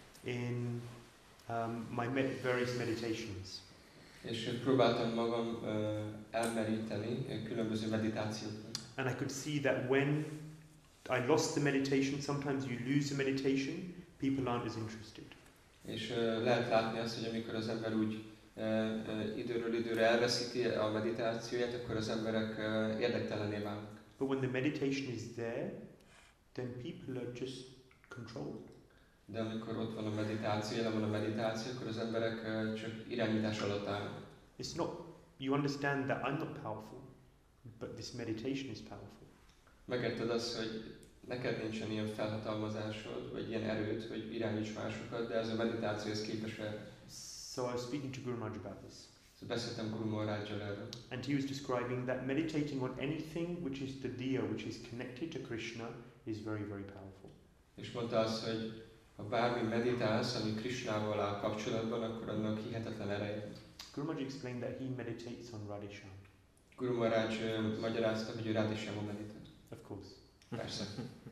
in um, my med- various meditations. És próbáltam magam uh, elmeríteni uh, különböző meditációkban. And I could see that when I lost the meditation, sometimes you lose the meditation, people aren't as interested. És uh, lehet látni azt, hogy amikor az ember úgy uh, uh, időről időre elveszíti a meditációját, akkor az emberek uh, érdektelené válnak. But when the meditation is there, then people are just controlled. De amikor ott van a meditáció, jelen van a meditáció, akkor az emberek uh, csak irányítás alatt állnak. It's not, you understand that I'm not powerful, but this meditation is powerful. Megérted azt, hogy neked nincsen ilyen felhatalmazásod, vagy ilyen erőd, hogy irányíts másokat, de ez a meditáció ez képes erre. So I was speaking to Guru Maharaj about this. Szóval beszéltem Guru Maharajjal erről. And he was describing that meditating on anything which is the diya, which is connected to Krishna, is very, very powerful. És mondta azt, hogy ha bármi meditálsz, ami Krishnával áll kapcsolatban, akkor annak hihetetlen ereje. Guru Maharaj explained that he meditates on Radhesham. Guru Maharaj uh, magyarázta, hogy ő Radheshamon meditál. Of course. Persze.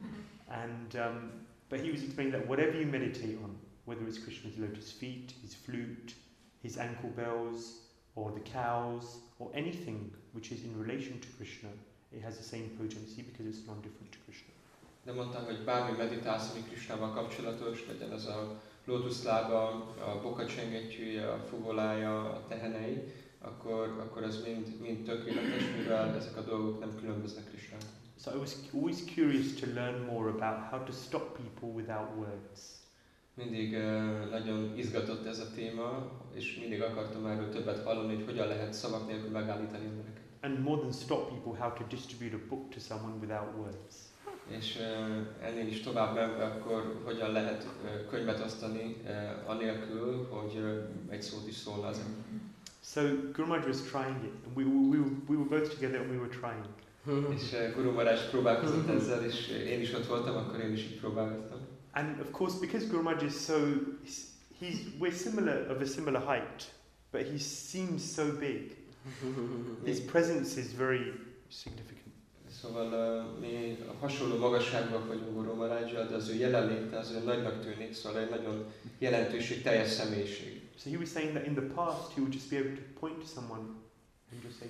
And um, but he was explaining that whatever you meditate on, whether it's Krishna's lotus feet, his flute, his ankle bells, or the cows, or anything which is in relation to Krishna, it has the same potency because it's non-different to Krishna. De mondta, hogy bármi meditálsz, ami Krishnával kapcsolatos, legyen az a lótuszlába, a bokacsengettyűje, a fuvolája, a tehenei, akkor, akkor az mind, mind tökéletes, mivel ezek a dolgok nem különböznek Krishnától. So I was always curious to learn more about how to stop people without words. Mindig uh, nagyon izgatott ez a téma, és mindig akartam erről többet hallani, hogy hogyan lehet szavak nélkül megállítani embereket. And more than stop people, how to distribute a book to someone without words. És uh, ennél is tovább menve, akkor hogyan lehet uh, könyvet osztani uh, anélkül, hogy uh, egy szót is szólna az ember. So Guru Maharaj was trying it, and we, we, we, we were both together and we were trying. És uh, Guru Maharaj próbálkozott ezzel, és én is ott voltam, akkor én is így próbálkoztam. And of course, because Guru Maharaj is so, he's, he's we're similar, of a similar height, but he seems so big. His presence is very significant. Szóval uh, mi hasonló magasságban vagyunk Guru Maharajjal, de az ő jelenléte az olyan nagynak tűnik, szóval egy nagyon jelentőség, teljes személyiség. So he was saying that in the past he would just be able to point to someone and just say,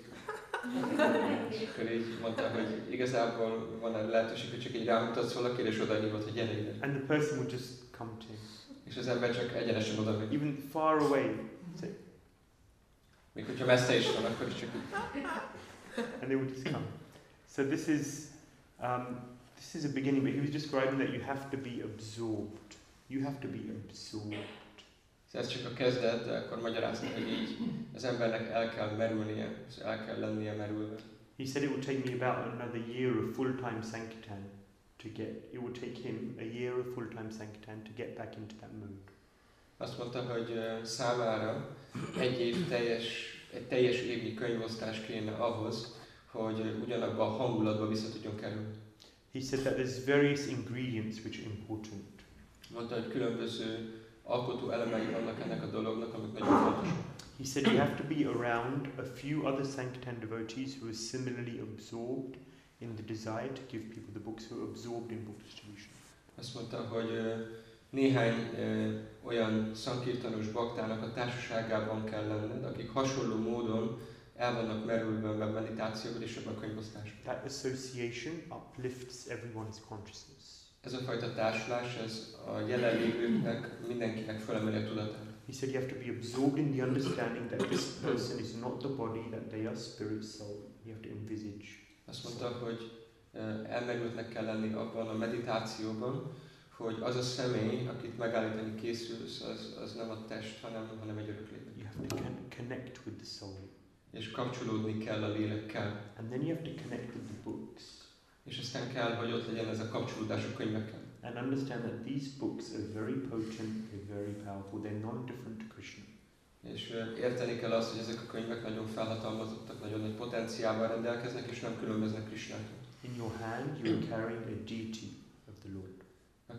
És akkor így mondta, hogy igazából van egy lehetőség, hogy csak így rámutatsz valakire, és oda hívod, hogy gyere ide. and the person would just come to him. És az ember csak egyenesen oda megy. Even far away, say, Még hogyha messze is van, akkor is csak így. and they would just come. So this is, um, this is a beginning, but he was describing that you have to be absorbed. You have to be absorbed. Ez csak a kezdet, de akkor magyarázta, hogy így az embernek el kell merülnie, el kell lennie merülve. He said it would take me about another year of full-time Sankirtan to get, it would take him a year of full-time Sankirtan to get back into that mood. Azt mondta, hogy uh, számára egy év teljes, egy teljes évnyi könyvosztás kéne ahhoz, hogy uh, ugyanabban a hangulatban vissza tudjon kerülni. He said that there's various ingredients which are important. Mondta, hogy különböző alkotó elemei vannak ennek a dolognak, amik nagyon fontosak. He said you have to be around a few other Sankirtan devotees who are similarly absorbed in the desire to give people the books, who are absorbed in book distribution. Azt mondta, hogy uh, néhány uh, olyan szankirtanos baktának a társaságában kell lenned, akik hasonló módon el vannak merülve a meditációban és ebben a könyvosztásban. That association uplifts everyone's consciousness. Ez a fajta társulás, ez a jelenlévőknek, mindenkinek felemeli a tudatát. He said you have to be absorbed in the understanding that this person is not the body, that they are spirit soul. You have to envisage. Azt mondta, hogy elmerültnek kell lenni abban a meditációban, hogy az a személy, akit megállítani készülsz, az, az nem a test, hanem, hanem egy örök lélek. You have to con- connect with the soul. És kapcsolódni kell a lélekkel. And then you have to connect with the books. És aztán kell, hogy ott legyen ez a kapcsolódás a könyvekkel. And understand that these books are very potent, they're very powerful, they're non-different to Krishna. És uh, érteni kell azt, hogy ezek a könyvek nagyon felhatalmazottak, nagyon nagy potenciával rendelkeznek, és nem különböznek Krishnától. In your hand you are carrying a deity of the Lord. A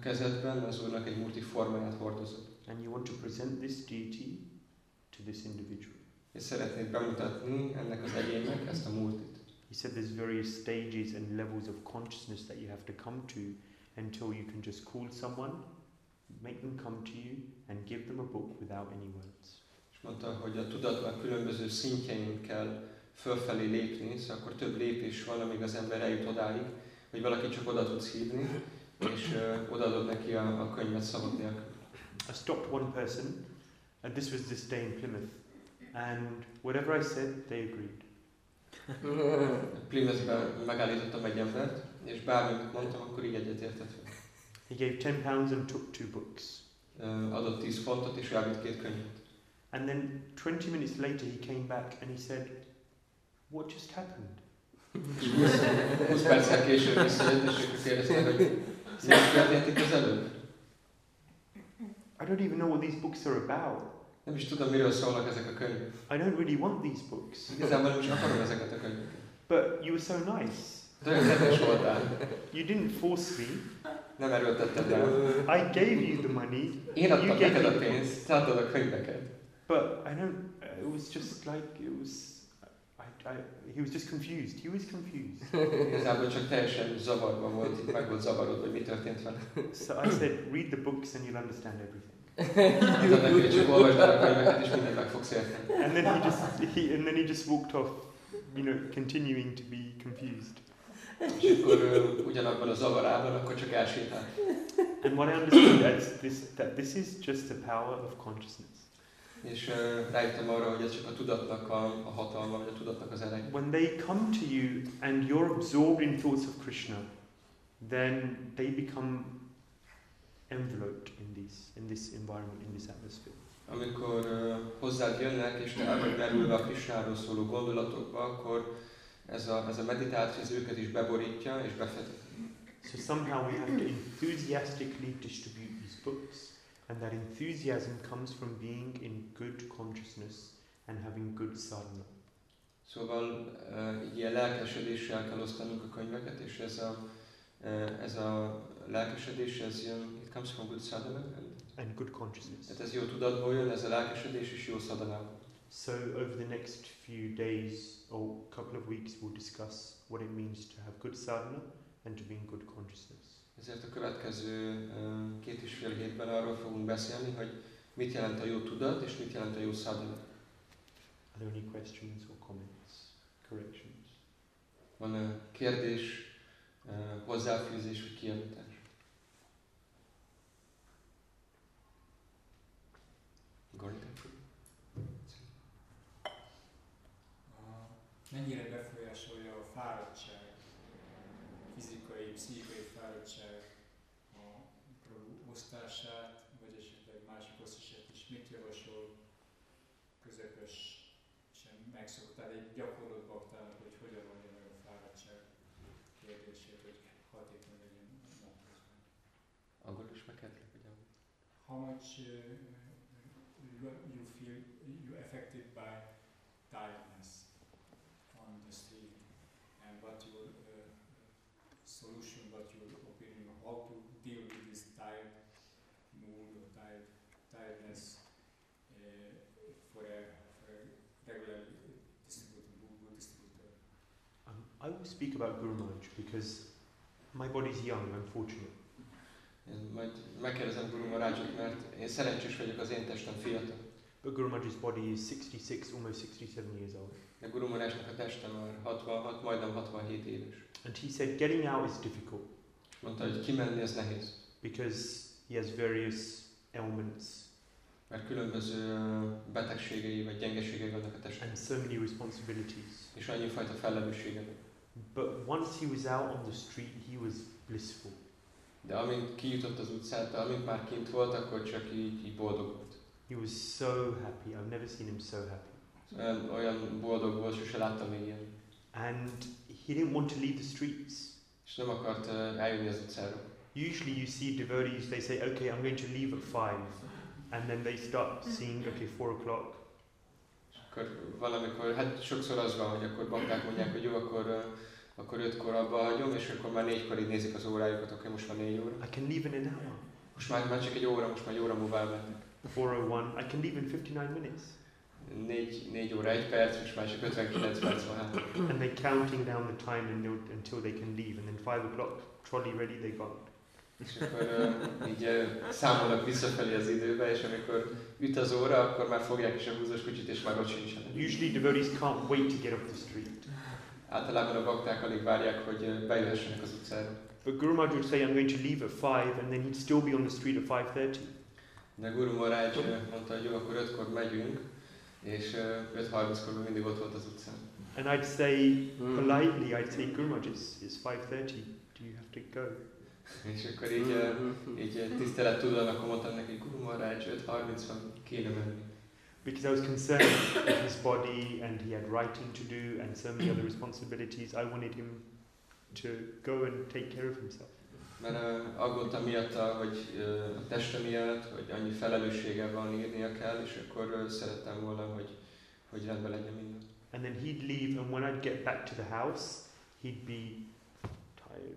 kezedben az Úrnak egy murti formáját hordozod. And you want to present this deity to this individual. És szeretnéd bemutatni ennek az egyénnek ezt a murtit. He said there's various stages and levels of consciousness that you have to come to until you can just call someone, make them come to you, and give them a book without any words. És mondta, hogy a tudatnak különböző szintjein kell fölfelé lépni, szóval akkor több lépés van, amíg az ember eljut odáig, hogy valaki csak oda tudsz hívni, és uh, odaadod neki a, a könyvet szavak nélkül. I stopped one person, and this was this day in Plymouth, and whatever I said, they agreed. Plymouthben megállítottam egy embert, és bármit mondtam, akkor így egyetértett. He gave ten pounds and took two books. Uh, adott tíz fontot, és elvitt két könyvet. And then twenty minutes later he came back and he said, what just happened? húsz perccel később visszajött, és akkor kérdezte, hogy mi történt itt az előbb? I don't even know what these books are about. Nem is tudom, miről szólnak ezek a könyvek. I don't really want these books. Igazából nem is akarom ezeket a könyveket. But you were so nice. De olyan kedves voltál. You didn't force me. Nem erőltetted rám. I gave you the money. Én adtam You gave neked me a the pénzt, te adtad a könyveket. But I don't. It was just like it was. I, I, he was just confused. He was confused. Igazából csak teljesen zavarban volt, meg volt zavarod, hogy mi történt vele. So I said, read the books and you'll understand everything. Mondtad neki, hogy csak olvasd el a könyveket, és mindent meg fogsz érteni. And then he just he and then he just walked off, you know, continuing to be confused. És akkor uh, ugyanabban a zavarában, akkor csak elsétált. And what I understood is this, that this is just the power of consciousness. És uh, rájöttem arra, hogy ez csak a tudatnak a, a hatalma, vagy a tudatnak az ereje. When they come to you and you're absorbed in thoughts of Krishna, then they become enveloped in this, in this environment, in this atmosphere. Amikor uh, hozzád jönnek, és te el vagy merülve a Krishnáról szóló gondolatokba, akkor ez a, ez a meditáció az őket is beborítja és befedi. So somehow we have to enthusiastically distribute these books, and that enthusiasm comes from being in good consciousness and having good sadhana. Szóval uh, így ilyen lelkesedéssel kell osztanunk a könyveket, és ez a, uh, ez a lelkesedés, ez jön, it comes from good sadhana, and, And good consciousness. tehát ez jó tudatból jön, ez a lelkesedés is jó sadhanából. So over the next few days or couple of weeks we'll discuss what it means to have good sadhana and to be in good consciousness. Ezért a következő uh, két és fél hétben arról fogunk beszélni, hogy mit jelent a jó tudat, és mit jelent a jó sadhana. Are there any questions or comments, corrections? Van uh, kérdés, uh, hozzáfűzés vagy kijavítás? Mennyire befolyásolja a fáradtság, fizikai, pszichikai fáradtság a Prabhu osztását, vagy esetleg másik osztását is? Mit javasol közepesen megszokott, tehát egy gyakorlott baktának, hogy hogyan oldja meg a fáradtság kérdését, hogy hatékony legyen napközben? Angolul is meg kell tudni. How much uh, you, you feel you affected by tiredness on the street, and what your uh, solution, what your opinion, how to deal with this tired mood or tired tiredness uh, for a, for a regularly distributing good distributor? Um, I will speak about Guru Maharaj because my body is young, unfortunately. Én majd megkérdezem Guru Maharajot, mert én szerencsés vagyok, az én testem fiatal. But Guru Maharaj's body is sixty-six, almost sixty-seven years old. De Guru Maharajnak a teste már hatvanhat, majdnem hatvanhét éves. And he said getting out is difficult És mondta, hogy kimenni ez nehéz. because he has various ailments Mert különböző betegségei vagy gyengeségei vannak a testnek. and so many responsibilities. És annyi fajta felelőssége. But once he was out on the street, he was blissful. De amint kijutott az utcán, amint már kint volt, akkor csak így, így boldog volt. He was so happy. I've never seen him so happy. Olyan, olyan boldog volt, sose láttam még ilyen. And he didn't want to leave the streets. És nem akart uh, eljönni az utcáról. Usually you see devotees, they say, okay, I'm going to leave at five. And then they start seeing, okay, four o'clock. És akkor valamikor, hát sokszor az van, hogy akkor bakták mondják, hogy jó, akkor uh, akkor ötkor abba hagyom, és akkor már négykor így nézik az órájukat, oké, most már négy óra. I can leave in an hour. Most már, már csak egy óra, most már egy óra múlva elmennek. four oh one, I can leave in fifty-nine minutes. Négy, négy óra, egy perc, és már csak ötvenkilenc perc van hát. And they're counting down the time and they'll- until they can leave. And then five o'clock, trolley ready, they gone. És akkor uh, így uh, számolnak visszafelé az időbe, és amikor üt az óra, akkor már fogják is a húzós kocsit, és már ott sincsenek. Usually devotees can't wait to get off the street. Általában a bakták alig várják, hogy uh, bejöhessenek az utcára. But Guru Maharaj would say, I'm going to leave at five, and then he'd still be on the street at five thirty. De Guru Maharaj uh, mondta, hogy jó, akkor ötkor megyünk, és uh, öt harminckor még mindig ott volt az utcán. And I'd say, politely, I'd say, Guru Maharaj, it's, it's five thirty. Do you have to go? És akkor így, uh, így uh, tisztelet tudóan, akkor mondtam neki, Guru Maharaj, öt harminc van, kéne menni. Because I was concerned with his body, and he had writing to do, and so many other responsibilities. I wanted him to go and take care of himself. Mert uh, aggódtam miatta, hogy uh, a teste miatt, hogy annyi felelőssége van, írnia kell, és akkor uh, szerettem volna, hogy, hogy rendben legyen minden. And then he'd leave, and when I'd get back to the house, he'd be tired.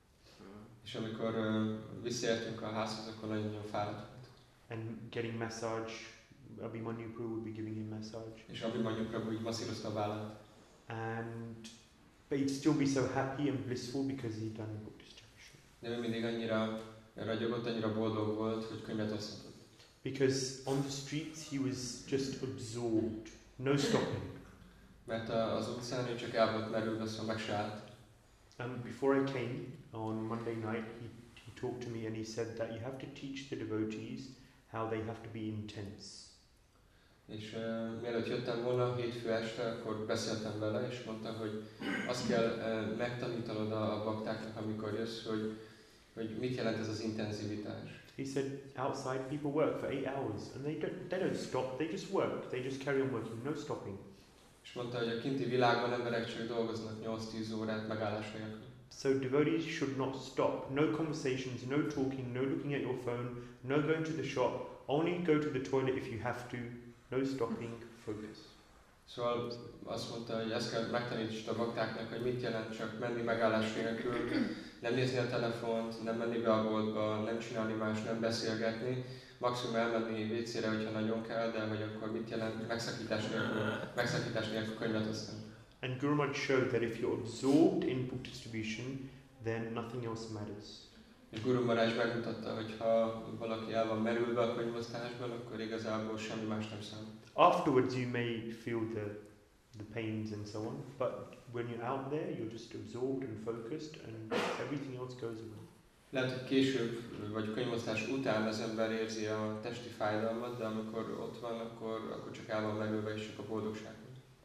És amikor uh, visszaértünk a házhoz, akkor nagyon fáradt volt. And getting massage, Abhimanyu Prabhu would be giving him massage. És Abhimanyu Prabhu így masszírozta a vállát. And but he'd still be so happy and blissful because he'd done book distribution. De ő mindig annyira ragyogott, annyira boldog volt, hogy könyvet osztott. Because on the streets he was just absorbed, no stopping. Mert a, az utcán ő csak el volt merülve, szóval meg se állt. Um, before I came on Monday night, he, he talked to me and he said that you have to teach the devotees how they have to be intense. És uh, mielőtt jöttem volna hétfő este, akkor beszéltem vele, és mondta, hogy azt kell uh, megtanítanod a baktáknak, amikor jössz, hogy, hogy mit jelent ez az intenzivitás. He said outside people work for eight hours and they don't, they don't stop, they just work, they just carry on working, no stopping. És mondta, hogy a kinti világban emberek csak dolgoznak nyolc-tíz órát megállás nélkül. So devotees should not stop, no conversations, no talking, no looking at your phone, no going to the shop, only go to the toilet if you have to, no stopping, focus. Szóval azt mondta, hogy ezt kell megtanítsd a baktáknak, hogy mit jelent csak menni megállás nélkül, nem nézni a telefont, nem menni be a boltba, nem csinálni más, nem beszélgetni, maximum elmenni vécére, hogyha nagyon kell, de hogy akkor mit jelent megszakítás nélkül, megszakítás nélkül könyvet osztani. And Guru Maharaj showed that if you're absorbed in book distribution, then nothing else matters. És Guru Maharaj megmutatta, hogy ha valaki el van merülve a könyvosztásban, akkor igazából semmi más nem számít. Afterwards you may feel the, the pains and so on, but when you're out there you're just absorbed and focused and everything else goes away. Lehet, hogy később, vagy könyvosztás után az ember érzi a testi fájdalmat, de amikor ott van, akkor, akkor csak el van merülve, és csak a boldogság.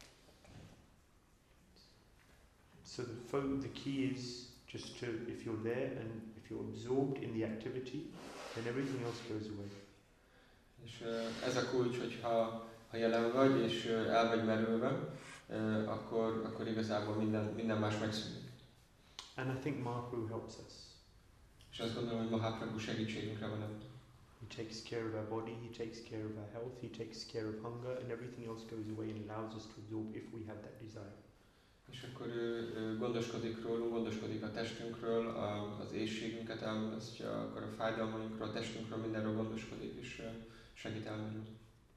So the, fo- the key is just to, if you're there and if you're absorbed in the activity, then everything else goes away. És uh, ez a kulcs, hogy ha, ha jelen vagy, és uh, el vagy merülve, uh, akkor, akkor igazából minden, minden más megszűnik. And I think Mahaprabhu helps us. És azt gondolom, hogy Mahaprabhu segítségünkre van ebben. He takes care of our body, he takes care of our health, he takes care of hunger, and everything else goes away and allows us to absorb if we have that desire. És akkor ő, ő gondoskodik rólunk, gondoskodik a testünkről, a, az éhségünket elmulasztja, akkor a fájdalmainkról, a testünkről, mindenről gondoskodik, és uh, segít elmerülni.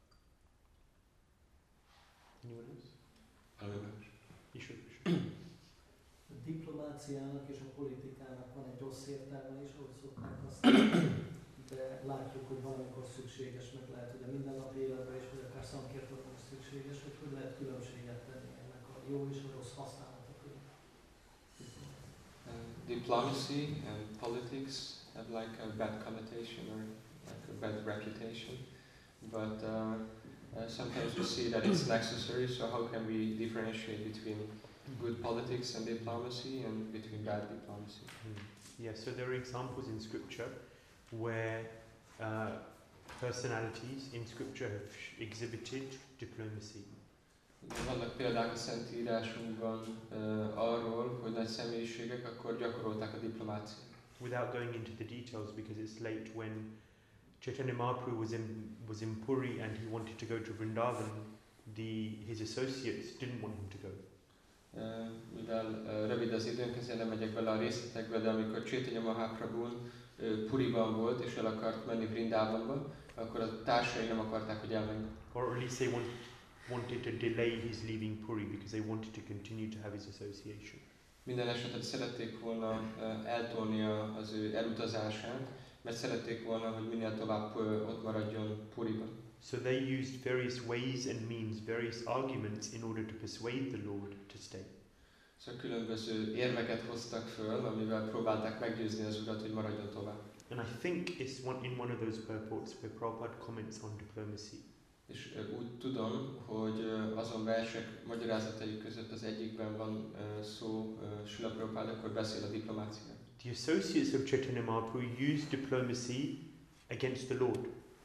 Anyone else? Valami más. You should, you should. A diplomáciának és a politikának van egy rossz értelme is, ahogy szokták használni, de látjuk, hogy valamikor szükséges, meg lehet, hogy a mindennapi életben is, vagy akár szankirtanban is szükséges, hogy hogy lehet különbséget tenni ennek a jó és a rossz használatok között. Uh, diplomacy and politics have like a bad connotation or like a bad reputation, but uh, uh, sometimes we see that it's necessary. So how can we differentiate between good politics and diplomacy and between bad diplomacy? Mm. Yeah, so there are examples in scripture where uh, personalities in scripture have sh- exhibited diplomacy. Vannak példák a Szentírásunkban uh, arról, hogy nagy személyiségek akkor gyakorolták a diplomáciát. Without going into the details, because it's late, when Chaitanya Mahaprabhu was in was in Puri and he wanted to go to Vrindavan, the his associates didn't want him to go. mivel rövid az időnk, ezért nem megyek bele a részletekbe, de amikor Chaitanya Mahaprabhu Puriban volt és el akart menni Vrindávonba, akkor a társai nem akarták, hogy elmenjen. Or at least they want, wanted to delay his leaving Puri because they wanted to continue to have his association. Minden esetet szerették volna eltolni az ő elutazását, mert szerették volna, hogy minél tovább ott maradjon Puriban. So they used various ways and means, various arguments in order to persuade the Lord to stay. Szóval különböző érveket hoztak föl, amivel próbálták meggyőzni az Urat, hogy maradjon tovább. And I think it's one, in one of those purports where Prabhupada comments on diplomacy. És uh, úgy tudom, hogy uh, azon versek magyarázatai között az egyikben van uh, szó uh, Srila Prabhupada, akkor beszél a diplomáciáról. The associates of Chaitanya Mahaprabhu used diplomacy against the Lord.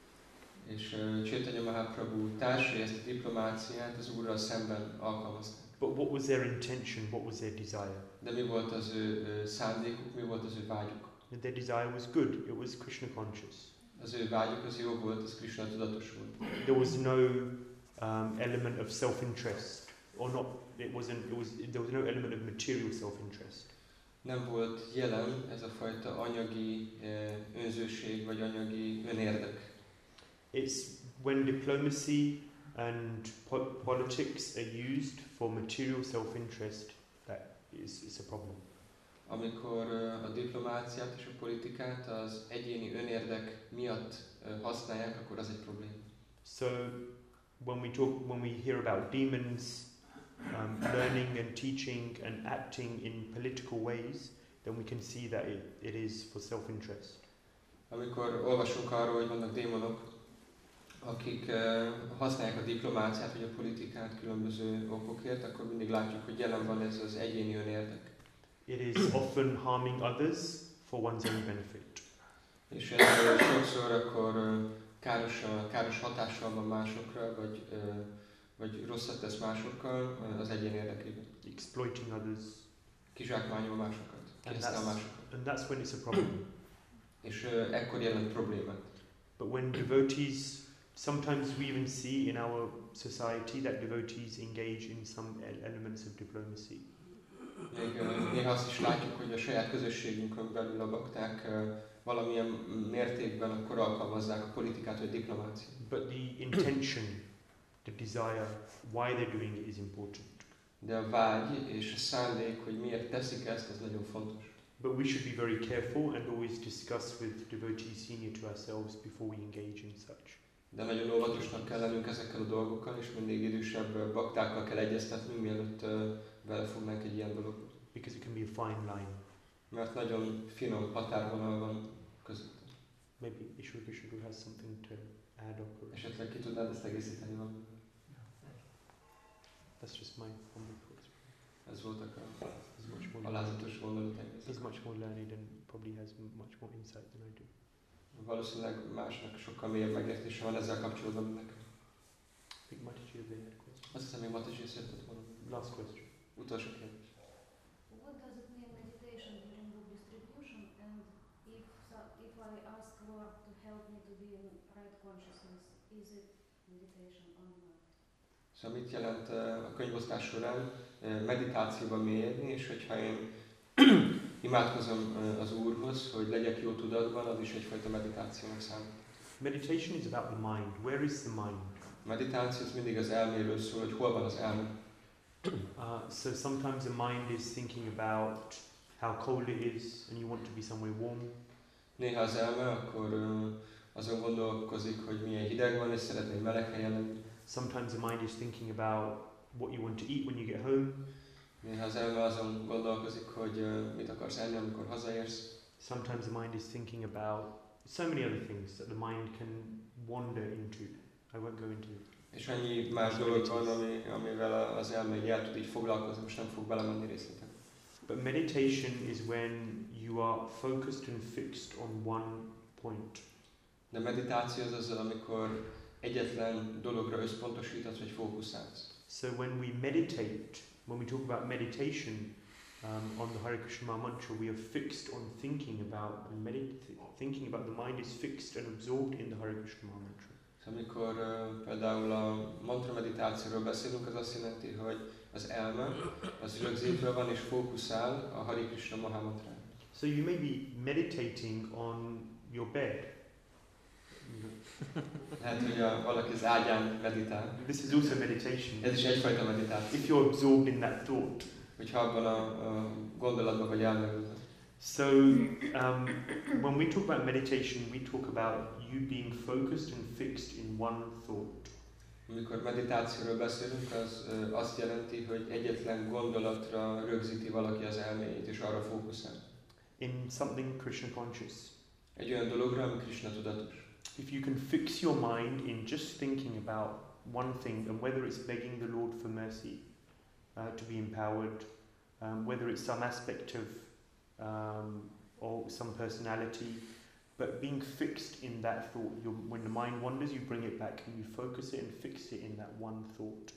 És uh, Chaitanya Mahaprabhu társai ezt a diplomáciát az Úrral szemben alkalmazták. But what was their intention? What was their desire? De mi volt az ő uh, szándékuk, mi volt az ő vágyuk? And their desire was good. It was Krishna conscious. Az ő vágyuk az jó volt, az Krishna tudatos volt. There was no um, element of self-interest, or not. It wasn't. It was. There was no element of material self-interest. Nem volt jelen ez a fajta anyagi uh, önzőség vagy anyagi önérdek. It's when diplomacy and po- politics are used for material self-interest that is, is a problem. Amikor uh, a diplomáciát és a politikát az egyéni önérdek miatt uh, használják, akkor az egy probléma. So when we talk, when we hear about demons um, learning and teaching and acting in political ways, then we can see that it, it is for self-interest. Amikor olvasunk arról, hogy vannak démonok, akik uh, használják a diplomáciát vagy a politikát különböző okokért, akkor mindig látjuk, hogy jelen van ez az egyéni önérdek. It is often harming others for one's own benefit. És ez uh, sokszor akkor uh, káros, uh, káros hatással van másokra, vagy, uh, vagy rosszat tesz másokkal uh, az egyén érdekében. Exploiting others. Kizsákmányol másokat, And kihasznál that's, másokat. and that's when it's a problem. És uh, ekkor jelent problémát. But when devotees, sometimes we even see in our society that devotees engage in some el- elements of diplomacy. Még uh, néha azt is látjuk, hogy a saját közösségünkön belül a bakták uh, valamilyen mértékben akkor alkalmazzák a politikát vagy diplomáciát. But the intention, the desire, why they're doing it is important. De a vágy és a szándék, hogy miért teszik ezt, az nagyon fontos. But we should be very careful and always discuss with devotees senior to ourselves before we engage in such. De nagyon óvatosnak kell lennünk ezekkel a dolgokkal, és mindig idősebb baktákkal kell egyeztetnünk, mielőtt uh, belefognánk egy ilyen dologba. Because it can be a fine line. Mert nagyon finom határvonal van között. Maybe Ishwar Vishnu has something to add up. Or Esetleg ki tudnád ezt egészíteni valamivel? that's just my humble thoughts. Ez voltak a He's much more alázatos vonalú He's much more learned and probably has much more insight than I do. Valószínűleg másnak sokkal mélyebb megértése van ezzel kapcsolatban, mint nekem. I think Mataji has a question. Azt hiszem, még Mataji szeretett volna. Last question. Utolsó kérdés. What does it mean meditation during book distribution, and if so, if I ask Lord to help me to be in right consciousness, is it meditation or not? Szóval mit jelent uh, a könyvosztás során uh, meditációban mélyedni, és hogyha én imádkozom uh, az Úrhoz, hogy legyek jó tudatban, az is egyfajta meditációnak számít. Meditation is about the mind. Where is the mind? Meditáció az mindig az elméről szól, hogy hol van az elme. Uh, so sometimes the mind is thinking about how cold it is and you want to be somewhere warm. Néha az elme akkor uh, azon gondolkozik, hogy milyen hideg van, és szeretné meleg helyen lenni. Sometimes the mind is thinking about what you want to eat when you get home. Néha az elme azon gondolkozik, hogy uh, mit akarsz enni, amikor hazaérsz. Sometimes the mind is thinking about so many other things that the mind can wander into. I won't go into it. És annyi más dolog van, ami, amivel az elme így el tud így foglalkozni, most nem fog belemenni részletekbe. But meditation is when you are focused and fixed on one point. De meditáció az az, amikor egyetlen dologra összpontosítasz, vagy fókuszálsz. So when we meditate, when we talk about meditation um, on the Hare Krishna mantra, we are fixed on thinking about and medit- thinking about the mind is fixed and absorbed in the Hare Krishna mantra. Amikor uh, például a mantra meditációról beszélünk, az azt jelenti, hogy az elme az rögzítve van és fókuszál a Hare Krishna Maha Mantra. So you may be meditating on your bed. Lehet, hogy a, valaki az ágyán meditál. This is also meditation. Ez is egyfajta meditáció. If you're absorbed in that thought. Hogyha abban a, a gondolatban vagy elmerülve. So um, when we talk about meditation, we talk about you being focused and fixed in one thought. Amikor meditációról beszélünk, az ö, azt jelenti, hogy egyetlen gondolatra rögzíti valaki az elméjét és arra fókuszál. In something Krishna conscious. Egy olyan dologra, ami Krishna tudatos. If you can fix your mind in just thinking about one thing, and whether it's begging the Lord for mercy, uh, to be empowered, um, whether it's some aspect of um, or some personality, but being fixed in that thought. You're, when the mind wanders, you bring it back and you focus it and fix it in that one thought.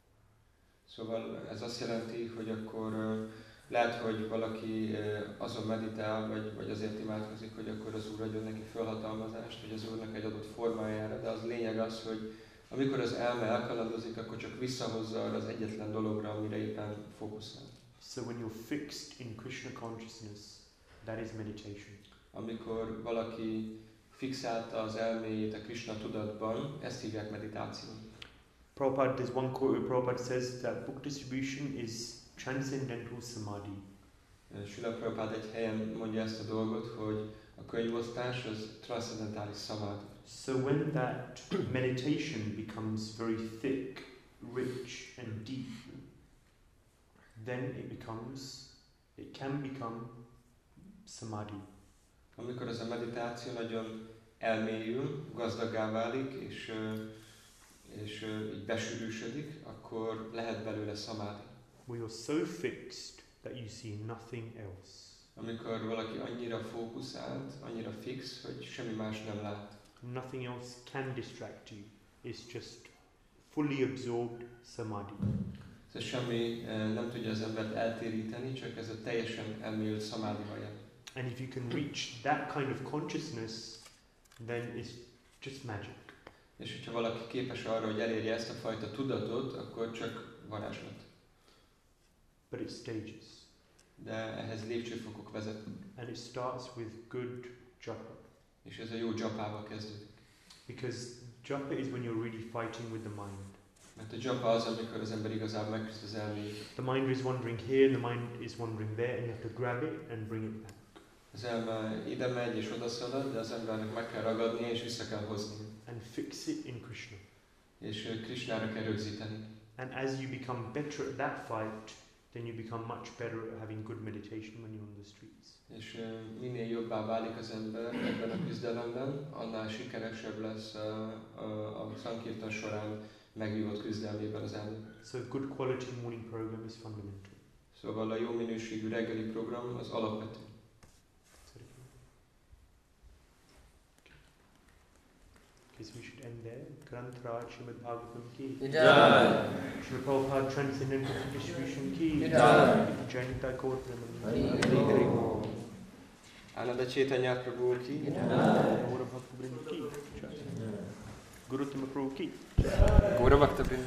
Szóval ez azt jelenti, hogy akkor uh, lehet, hogy valaki uh, azon meditál, vagy, vagy azért imádkozik, hogy akkor az Úr adjon neki felhatalmazást, vagy az Úrnak egy adott formájára, de az lényeg az, hogy amikor az elme elkalandozik, akkor csak visszahozza arra az egyetlen dologra, amire éppen fókuszál. So when you're fixed in Krishna consciousness, that is meditation. Amikor valaki fixálta az elméjét a Krishna tudatban, ezt hívják meditációnak. Prabhupada, there's one quote where Prabhupada says that book distribution is transcendental samadhi. Srila Prabhupada egy helyen mondja ezt a dolgot, hogy a könyvosztás az transzendentális samadhi. So when that meditation becomes very thick, rich and deep, then it becomes, it can become samadhi. Amikor ez a meditáció nagyon elmélyül, gazdaggá válik, és, és így besűrűsödik, akkor lehet belőle samadhi. Where you're so fixed that you see nothing else. Amikor valaki annyira fókuszált, annyira fix, hogy semmi más nem lát. Nothing else can distract you. It's just fully absorbed samadhi. Ez semmi nem tudja az embert eltéríteni, csak ez a teljesen elmélyült samadhi vajja. And if you can reach that kind of consciousness, then it's just magic. És hogyha valaki képes arra, hogy elérje ezt a fajta tudatot, akkor csak varázslat. But it stages. De ehhez lépcsőfokok vezetnek. And it starts with good japa. És ez a jó japával kezdődik. Because japa is when you're really fighting with the mind. Mert a japa az, amikor az ember igazából megküzd az elméjét. The mind is wandering here, the mind is wandering there, and you have to grab it and bring it back. Az elme ide megy és oda szalad, de az embernek meg kell ragadni és vissza kell hozni. And fix it in Krishna. És Krishnára kell rögzíteni. And as you become better at that fight, then you become much better at having good meditation when you're on the streets. És minél jobbá válik az ember ebben a küzdelemben, annál sikeresebb lesz a, a, a Sankirtan során megvívott küzdelmében az elme. So good quality morning program is fundamental. Szóval a jó minőségű reggeli program az alapvető. Okay, so we should end there. Granth Srimad Bhagavatam ki. Jai. Srila Prabhupada Transcendental Distribution ki. Jai. Jayantai Gaur Hari Premanand. Ananda Chaitanya Prabhu ki. Gaura Bhakta Vrinda ki. Guru Tima Prabhu ki. Gaura Bhakta Vrinda.